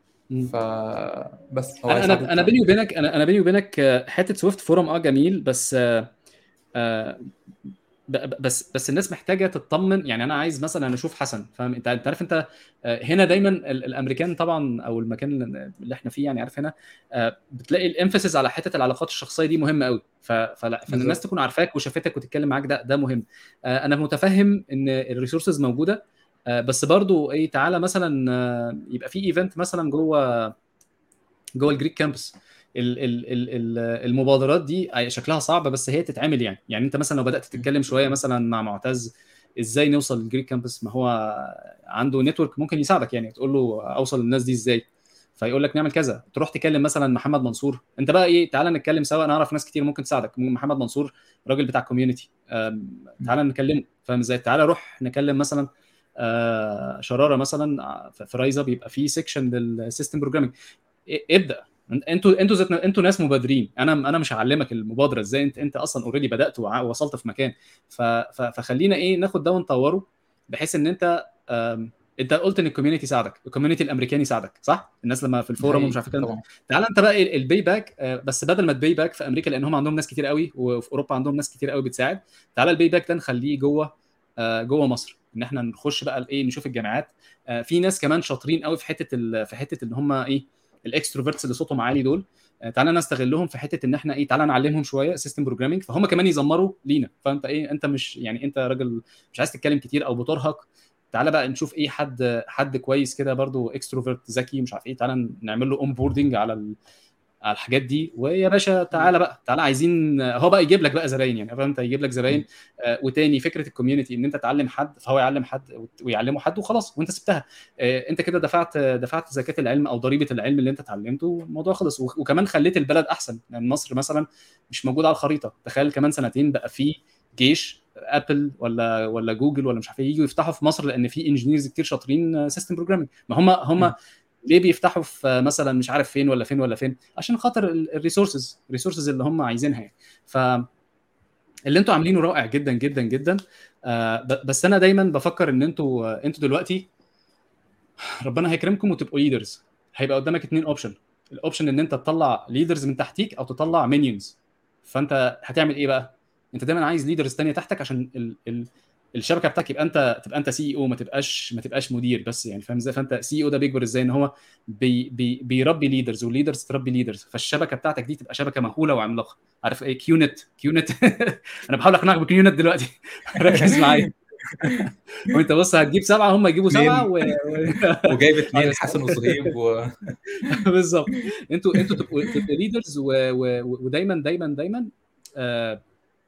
[SPEAKER 4] فبس هو
[SPEAKER 1] انا انا انا بيني وبينك انا انا بيني وبينك حته سويفت فورم اه جميل، بس آه ب- ب- بس بس الناس محتاجه تطمن. يعني انا عايز مثلا اشوف حسن، فاهم انت انت عارف انت آه، هنا دايما ال- الامريكان طبعا، او المكان اللي اللي احنا فيه، يعني عارف هنا آه، بتلاقي الامفاسيس على حته العلاقات الشخصيه دي مهمه قوي. ف- فلا- فان الناس
[SPEAKER 4] بالظبط.
[SPEAKER 1] تكون عارفاك وشافتك وتتكلم معاك، ده ده مهم. آه، انا متفهم ان الريسورسز موجوده، آه، بس برضو ايه، تعالى مثلا آه، يبقى في ايفنت مثلا جوه جوه الجريك كامبس. ال- ال- ال- ال- المبادرات دي شكلها صعب، بس هي تتعمل. يعني يعني انت مثلا لو بدات تتكلم شويه مثلا مع معتز ازاي نوصل للجريك كامبس، ما هو عنده نتورك ممكن يساعدك. يعني تقول له اوصل للناس دي ازاي، فيقول لك نعمل كذا. تروح تكلم مثلا محمد منصور، انت بقى ايه، تعالى نتكلم سوا، انا اعرف ناس كتير ممكن تساعدك. محمد منصور راجل بتاع كوميونتي، تعالى نكلمه، فاهم ازاي. تعالى روح نكلم مثلا آه، شراره مثلا في رايزه، بيبقى فيه سيكشن للسيستم بروجرامينج. ابدا. انتوا انتوا ذات انتوا ناس مبادرين، انا انا مش هعلمك المبادره ازاي، انت انت اصلا اوريدي بدات ووصلت في مكان. ف... ف... فخلينا ايه، ناخد ده ونطوره، بحيث ان انت آم... انت قلت ان الكوميونتي ساعدك، الكوميونتي الامريكاني ساعدك، صح؟ الناس لما في الفورم ومش
[SPEAKER 4] حقيقي
[SPEAKER 1] عارف كده.
[SPEAKER 4] طبعا.
[SPEAKER 1] تعال انت بقى ال- الباي باك، آه، بس بدل ما تباي باك في امريكا، لان هم عندهم ناس كتير قوي، وفي اوروبا عندهم ناس كتير قوي بتساعد. تعال الباي باك ده نخليه جوه آه، جوه مصر، ان احنا نخش بقى الايه، نشوف الجامعات. آه، في ناس كمان شاطرين قوي في حته ال... في حته ان هم ايه، الاكستروفيرتس اللي صوتهم عالي دول. آه، تعالى نستغلهم في حته ان احنا ايه، تعالى نعلمهم شويه سيستم بروجرامينج، فهم كمان يزمروا لينا. فانت ايه، انت مش يعني انت راجل مش عايز تتكلم كتير او بترهق، تعالى بقى نشوف ايه، حد حد كويس كده برضو اكستروفيرت ذكي مش عارف ايه، تعالى نعمل له اون بوردنج على ال... على الحاجات دي. ويا باشا تعالى بقى، تعالى عايزين هو بقى يجيب لك بقى زباين. يعني فاهم انت، يجيب لك زباين. آه، وتاني فكره الكوميونتي ان انت تعلم حد فهو يعلم حد ويعلمه حد وخلاص، وانت سبتها. آه، انت كده دفعت دفعت زكاه العلم او ضريبه العلم اللي انت اتعلمته، الموضوع خلص. و- وكمان خليت البلد احسن. يعني مصر مثلا مش موجود على الخريطه، تخيل كمان سنتين بقى في جيش ابل ولا ولا جوجل ولا مش عارف ايه يجوا يفتحوا في مصر، لان في انجينيرز كتير شاطرين سيستم بروجرامينج. ما هم هم ليه بيفتحوا في مثلا مش عارف فين ولا فين ولا فين؟ عشان خاطر الريسورسز الريسورسز اللي هم عايزينها يعني. ف اللي انتوا عاملينه رائع جدا جدا جدا. آه، ب- بس انا دايما بفكر ان انتوا آه، انتوا دلوقتي ربنا هيكرمكم وتبقوا ليدرز. هيبقى قدامك اتنين اوبشن. الاوبشن ان انت تطلع ليدرز من تحتيك او تطلع مينيونز. فانت هتعمل ايه بقى؟ انت دايما عايز ليدرز تانية تحتك، عشان ال ال الشبكه بتاعتك يبقى انت تبقى انت سي او، ما تبقاش ما تبقاش مدير بس. يعني فاهم ازاي. فانت سي او ده بيكبر ازاي؟ ان هو بي بي بيربي ليدرز، والليدرز تربي ليدرز، فالشبكه بتاعتك دي تبقى شبكه مهوله وعملاقه. عارف ايه كيونت؟ كيونت انا بحاول اقنعك بكيونت دلوقتي. ركز معايا. وانت بص، هتجيب سبعه هم يجيبوا سبعه
[SPEAKER 4] اتنين
[SPEAKER 1] و... و...
[SPEAKER 4] وجايب
[SPEAKER 1] اه
[SPEAKER 4] اتنين
[SPEAKER 1] يا
[SPEAKER 4] حسن وصهيب و...
[SPEAKER 1] بالظبط. انتوا انتوا تبقوا تبقوا ليدرز، و... و... ودايما دايما دايما آه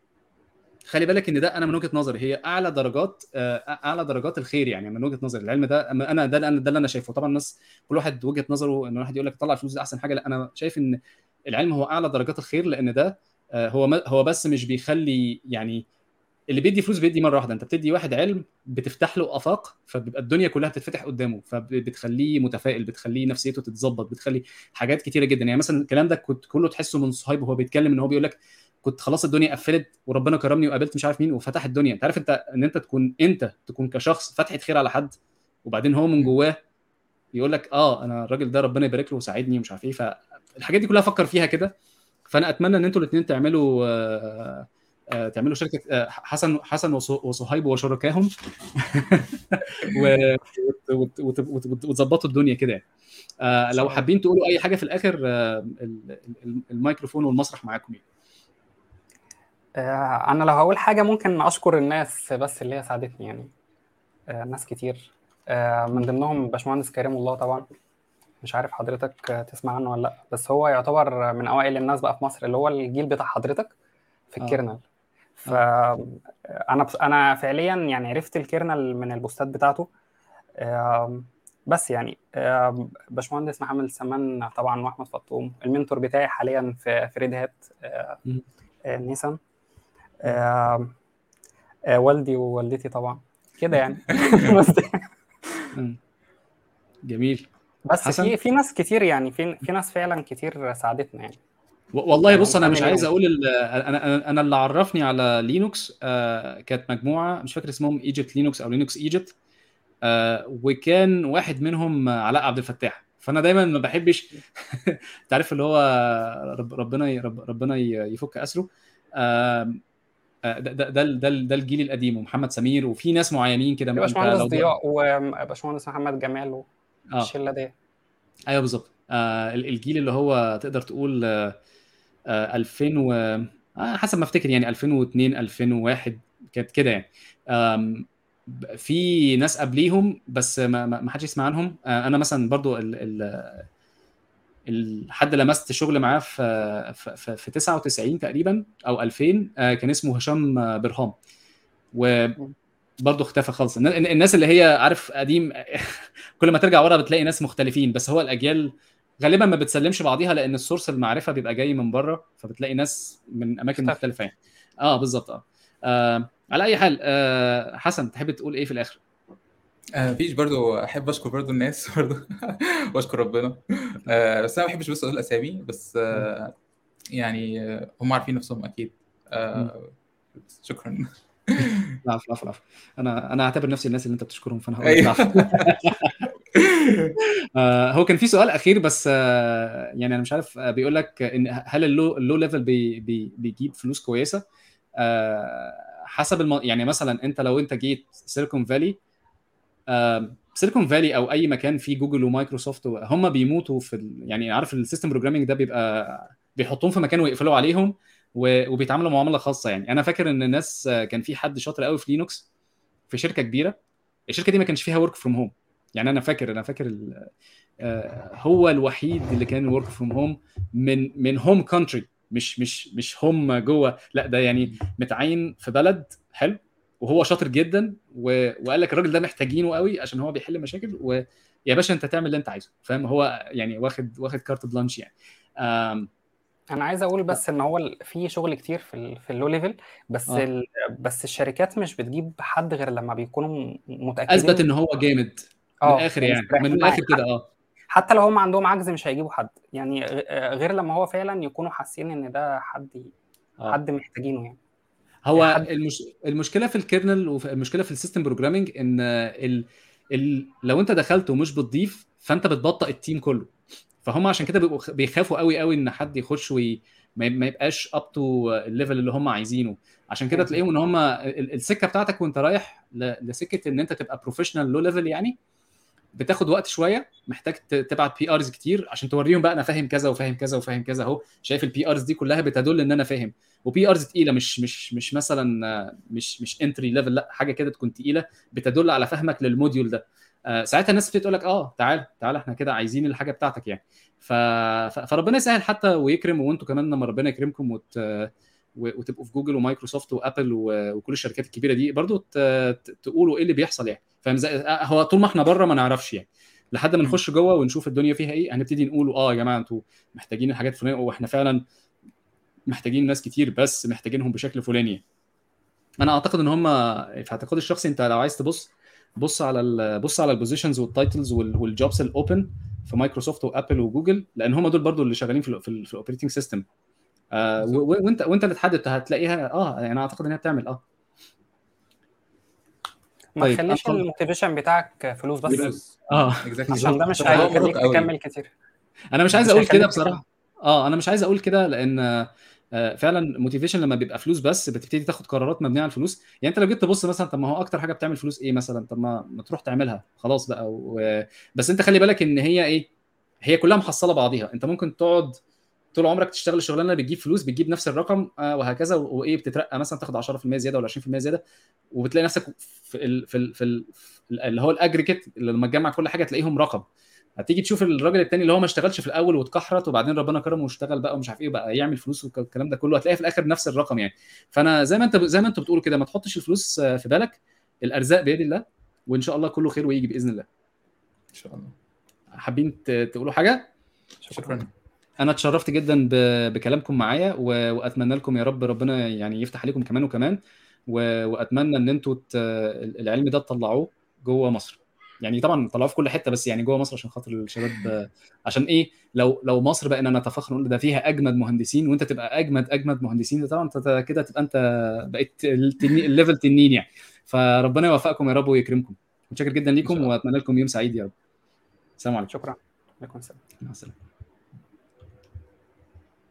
[SPEAKER 1] خلي بالك ان ده انا من وجهه نظري هي اعلى درجات آه اعلى درجات الخير. يعني من وجهه نظري العلم ده، أما انا ده انا ده اللي انا شايفه. طبعا الناس كل واحد وجهه نظره، ان واحد يقول لك طلع فلوس ده احسن حاجه. لا، انا شايف ان العلم هو اعلى درجات الخير، لان ده آه هو ما هو بس مش بيخلي يعني اللي بيدي فلوس بيدي مره واحده. انت بتدي واحد علم بتفتح له افاق، فبيبقى الدنيا كلها بتتفتح قدامه، فبتخليه متفائل، بتخليه نفسيته تتظبط، بتخلي حاجات كتيره جدا. يعني مثلا الكلام ده كنت كله تحسه من صهيب وهو بيتكلم، ان هو بيقول لك كنت خلاص الدنيا قفلت وربنا كرمني وقابلت مش عارف مين وفتح الدنيا. انت عارف انت ان انت تكون انت تكون كشخص فتحه خير على حد، وبعدين هو من جواه يقول لك اه انا الراجل ده ربنا يبارك له وساعدني ومش عارف ايه. فالحاجات دي كلها فكر فيها كده. فانا اتمنى ان انتوا الاثنين تعملوا آه، آه، تعملوا شركه آه، حسن حسن وص- وصهيب وشركائهم و- وت- وت- وت- وت- وتظبطوا الدنيا كده يعني. آه،
[SPEAKER 3] ان
[SPEAKER 1] لو
[SPEAKER 3] شاء الله.
[SPEAKER 1] حابين تقولوا اي حاجه في الاخر، آه، ال- ال- الميكروفون والمسرح معاكم يعني.
[SPEAKER 3] آه، انا لو هقول حاجه ممكن اشكر الناس بس اللي هي ساعدتني يعني. آه، ناس كتير، آه، من ضمنهم باشمهندس كريم الله طبعا. مش عارف حضرتك آه، تسمع عنه ولا لا، بس هو يعتبر من اوائل الناس بقى في مصر، اللي هو الجيل بتاع حضرتك في
[SPEAKER 1] اه
[SPEAKER 3] الكيرنل.
[SPEAKER 1] اه
[SPEAKER 3] فانا انا فعليا يعني عرفت الكيرنل من البوستات بتاعته. آم، بس يعني آم، باشمهندس محمد السمان طبعا، واحمد فطوم المنتور بتاعي حاليا في في ريد هات، آه،
[SPEAKER 1] م-
[SPEAKER 3] آه، نيسان.
[SPEAKER 1] م-
[SPEAKER 3] آم، آه، والدي ووالدتي طبعا كده يعني. بس
[SPEAKER 1] م. جميل.
[SPEAKER 3] بس
[SPEAKER 1] حسن،
[SPEAKER 3] في في ناس كتير يعني، في في ناس فعلا كتير ساعدتنا يعني.
[SPEAKER 1] و- والله
[SPEAKER 3] آه،
[SPEAKER 1] بص، انا
[SPEAKER 3] ومكمل
[SPEAKER 1] مش عايز
[SPEAKER 3] ليهم.
[SPEAKER 1] اقول ال- انا انا انا اللي عرفني على لينوكس آه، كانت مجموعه مش فاكر اسمهم، ايجيبت لينوكس او لينوكس ايجيبت. آه، وكان واحد منهم علاء عبد الفتاح. فانا دايما ما بحبش تعرف اللي هو رب ربنا ي- رب ربنا ي- يفك اسره. آه، آه، ده ده ده ده, ده الجيل القديم، ومحمد سمير، وفي ناس معينين كده. انت
[SPEAKER 3] باشمهندس
[SPEAKER 1] لو
[SPEAKER 3] ضياء وباشمهندس محمد جمال
[SPEAKER 1] اه
[SPEAKER 3] والشله دي.
[SPEAKER 1] ايوه بالظبط. آه ال- الجيل اللي هو تقدر تقول آه آه ألفين و آه حسب ما افتكر يعني ألفين واثنين ألفين وواحد كانت كده يعني. آم، ب- في ناس قبليهم بس ما ما ما حدش يسمع عنهم. آه انا مثلا برضو ال ال الحد لمست شغل معاه في في في في تسعة وتسعين تقريبا او ألفين. آه كان اسمه هشام آه، برهام، وبرضه اختفى خالص. النا- الناس اللي هي عارف قديم كل ما ترجع ورا بتلاقي ناس مختلفين، بس هو الاجيال غالبا ما بتسلمش بعضيها لان السورس المعرفه بيبقى جاي من بره، فبتلاقي ناس من اماكن
[SPEAKER 3] اختفى.
[SPEAKER 1] مختلفه يعني. اه بالظبط. اه آه، على اي حال، آه حسن تحب تقول ايه في الاخر؟
[SPEAKER 4] آه، مفيش برضو احب اشكر برضو الناس برضو واشكر ربنا. آه، بس انا ما بحبش بس اقول اسامي بس. آه، يعني آه، هم عارفين نفسهم اكيد. آه، شكرا.
[SPEAKER 1] العفو العفو العفو. انا انا اعتبر نفسي الناس اللي انت بتشكرهم، فانا هقول لك
[SPEAKER 4] ايوه.
[SPEAKER 1] العفو. آه، هو كان في سؤال اخير بس، آه، يعني انا مش عارف. آه، بيقول لك ان هل اللو اللو ليفل بي بي بيجيب فلوس كويسه؟ آه، حسب الم... يعني مثلا انت لو انت جيت سيليكون فالي، سيليكون فالي او اي مكان فيه جوجل ومايكروسوفت، هم بيموتوا في ال... يعني عارف السيستم بروجرامينج ده بيبقى بيحطوهم في مكان ويقفلوا عليهم، و... وبيتعاملوا معامله خاصه. يعني انا فاكر ان الناس، آه، كان في حد شاطر قوي في لينوكس في شركه كبيره. الشركه دي ما كانش فيها ورك فروم هوم. يعني انا فاكر انا فاكر ال... آه، هو الوحيد اللي كان ورك فروم هوم من من هوم كونتري، مش مش مش هوم جوه، لا ده يعني متعين في بلد حلو، وهو شاطر جدا، و... وقال لك الراجل ده محتاجينه قوي عشان هو بيحل مشاكل، ويا باشا انت تعمل اللي انت عايزه، فاهم؟ هو يعني واخد واخد كارت بلانش يعني. آم...
[SPEAKER 3] انا عايز اقول بس ان هو ال- في شغل كتير في ال في اللو ليفل، بس
[SPEAKER 1] اه
[SPEAKER 3] ال بس الشركات مش بتجيب حد غير لما بيكونوا م-
[SPEAKER 1] اثبت
[SPEAKER 3] متاكدين.
[SPEAKER 1] ان هو جامد من
[SPEAKER 3] اه
[SPEAKER 1] الاخر، يعني من
[SPEAKER 3] ومستريحين معاه،
[SPEAKER 1] الاخر كده. اه
[SPEAKER 3] حتى لو هم عندهم عجز مش هيجيبوا حد يعني غ- غير لما هو فعلا يكونوا حاسين ان ده حد
[SPEAKER 1] اه
[SPEAKER 3] حد محتاجينه يعني
[SPEAKER 1] هو
[SPEAKER 3] حد.
[SPEAKER 1] المش... المشكله في الكيرنل، والمشكله في السيستم بروجرامنج ان ال... ال... لو انت دخلت ومش بتضيف فانت بتبطئ التيم كله. فهم عشان كده بيبقوا خ- بيخافوا قوي قوي ان حد يخش وي... ما ي- ما يبقاش اب تو الليفل اللي هم عايزينه. عشان كده
[SPEAKER 3] مم.
[SPEAKER 1] تلاقيهم ان هم ال- السكه بتاعتك وانت رايح ل... لسكه ان انت تبقى بروفيشنال لو ليفل يعني، بتاخد وقت شويه، محتاج ت- تبعت بي ارز كتير عشان توريهم بقى انا فاهم كذا وفاهم كذا وفاهم كذا اهو. شايف البي ارز دي كلها بتدل ان انا فاهم، وبي ارز تقيله، مش مش مش مثلا آه، مش مش انتري ليفل، لا حاجه كده تكون تقيله بتدل على فهمك للموديول ده. آه، ساعتها الناس بتقول لك اه تعال تعال احنا كده عايزين الحاجه بتاعتك يعني. ف... ف- فربنا يسهل حتى ويكرم، وانتوا كمان لما ربنا يكرمكم وت... و- وتبقوا في جوجل ومايكروسوفت وابل و- وكل الشركات الكبيره دي برضو ت... ت- تقولوا ايه اللي بيحصل يعني، فاهم؟ زي... آه، هو طول ما احنا بره ما نعرفش يعني، لحد ما
[SPEAKER 4] مم.
[SPEAKER 1] نخش جوه ونشوف الدنيا فيها ايه هنبتدي نقول اه يا جماعه انتوا محتاجين الحاجات الفلانيه، واحنا فعلا محتاجين ناس كتير بس محتاجينهم بشكل فلاني. انا اعتقد ان هم في اعتقادي الشخصي، انت لو عايز تبص بص على ال... بص على البوزيشنز والتايتلز والجوبس الاوبن في مايكروسوفت وابل وجوجل، لان هم دول برضو اللي شغالين في ال في, ال في الاوبريتنج سيستم. آه
[SPEAKER 4] بالظبط.
[SPEAKER 1] و- وانت وانت اللي تحدد هتلاقيها. اه يعني انا اعتقد انها بتعمل اه
[SPEAKER 3] ما
[SPEAKER 1] طيب انا
[SPEAKER 3] تخليش الموتيفيشن بتاعك فلوس بس،
[SPEAKER 4] فلوس.
[SPEAKER 1] اه
[SPEAKER 4] اكزاكتلي.
[SPEAKER 3] عشان ده
[SPEAKER 1] بالظبط
[SPEAKER 3] مش
[SPEAKER 4] الموضوع
[SPEAKER 3] هيخليك
[SPEAKER 4] مرهق قوي.
[SPEAKER 3] تكمل كتير،
[SPEAKER 1] انا مش عايز
[SPEAKER 3] مش
[SPEAKER 1] اقول كده
[SPEAKER 3] هيخليك تكمل.
[SPEAKER 1] بصراحه. اه انا مش عايز اقول كده لان آه، فعلا موتيفيشن لما بيبقى فلوس بس بتبتدي تاخد قرارات مبنيه على الفلوس. يعني انت لو جيت تبص مثلا، طب ما هو اكتر حاجه بتعمل فلوس ايه مثلا؟ طب ما ما تروح تعملها خلاص بقى و... بس انت خلي بالك ان هي ايه، هي كلها محصله بعضيها. انت ممكن تقعد طول عمرك تشتغل الشغلانه اللي بتجيب فلوس، بتجيب نفس الرقم آه، وهكذا، و- وايه بتترقى مثلا تاخد عشرة في المية زياده ولا عشرين في المية زياده، وبتلاقي نفسك في ال... في ال... في ال... اللي هو الاجريجيت اللي لما تجمع كل حاجه تلاقيهم رقم. هتيجي تشوف الراجل التاني اللي هو ما اشتغلش في الاول واتكحرت وبعدين ربنا كرمه واشتغل بقى ومش عارف ايه بقى يعمل فلوس والكلام ده كله، هتلاقي في الاخر نفس الرقم يعني. فانا زي ما انت زي ما انتوا بتقولوا كده، ما تحطش الفلوس آه، في بالك، الارزاق بيد الله، وان شاء الله كله خير ويجي باذن الله.
[SPEAKER 4] ان شاء الله.
[SPEAKER 1] حابين ت- تقولوا حاجه؟
[SPEAKER 4] شكرا.
[SPEAKER 1] انا اتشرفت جدا ب- بكلامكم معايا، و- واتمنى لكم يا رب ربنا يعني يفتح عليكم كمان وكمان، و- واتمنى ان انتوا ت- العلم ده تطلعوه جوه مصر. يعني طبعا طلعوه في كل حته، بس يعني جوه مصر عشان خاطر الشباب. آه، عشان ايه؟ لو لو مصر بقينا نتفاخر نقول ده فيها اجمد مهندسين، وانت تبقى اجمد اجمد مهندسين، ده طبعا انت كده تبقى انت بقيت التنين الليفل تنين يعني. فربنا يوفقكم يا رب ويكرمكم. متشكر جدا
[SPEAKER 4] ان
[SPEAKER 1] ليكم
[SPEAKER 4] شاء الله.
[SPEAKER 1] واتمنى لكم يوم سعيد يا رب. السلام عليكم.
[SPEAKER 3] شكرا. عليكم السلام.
[SPEAKER 1] مع السلامه.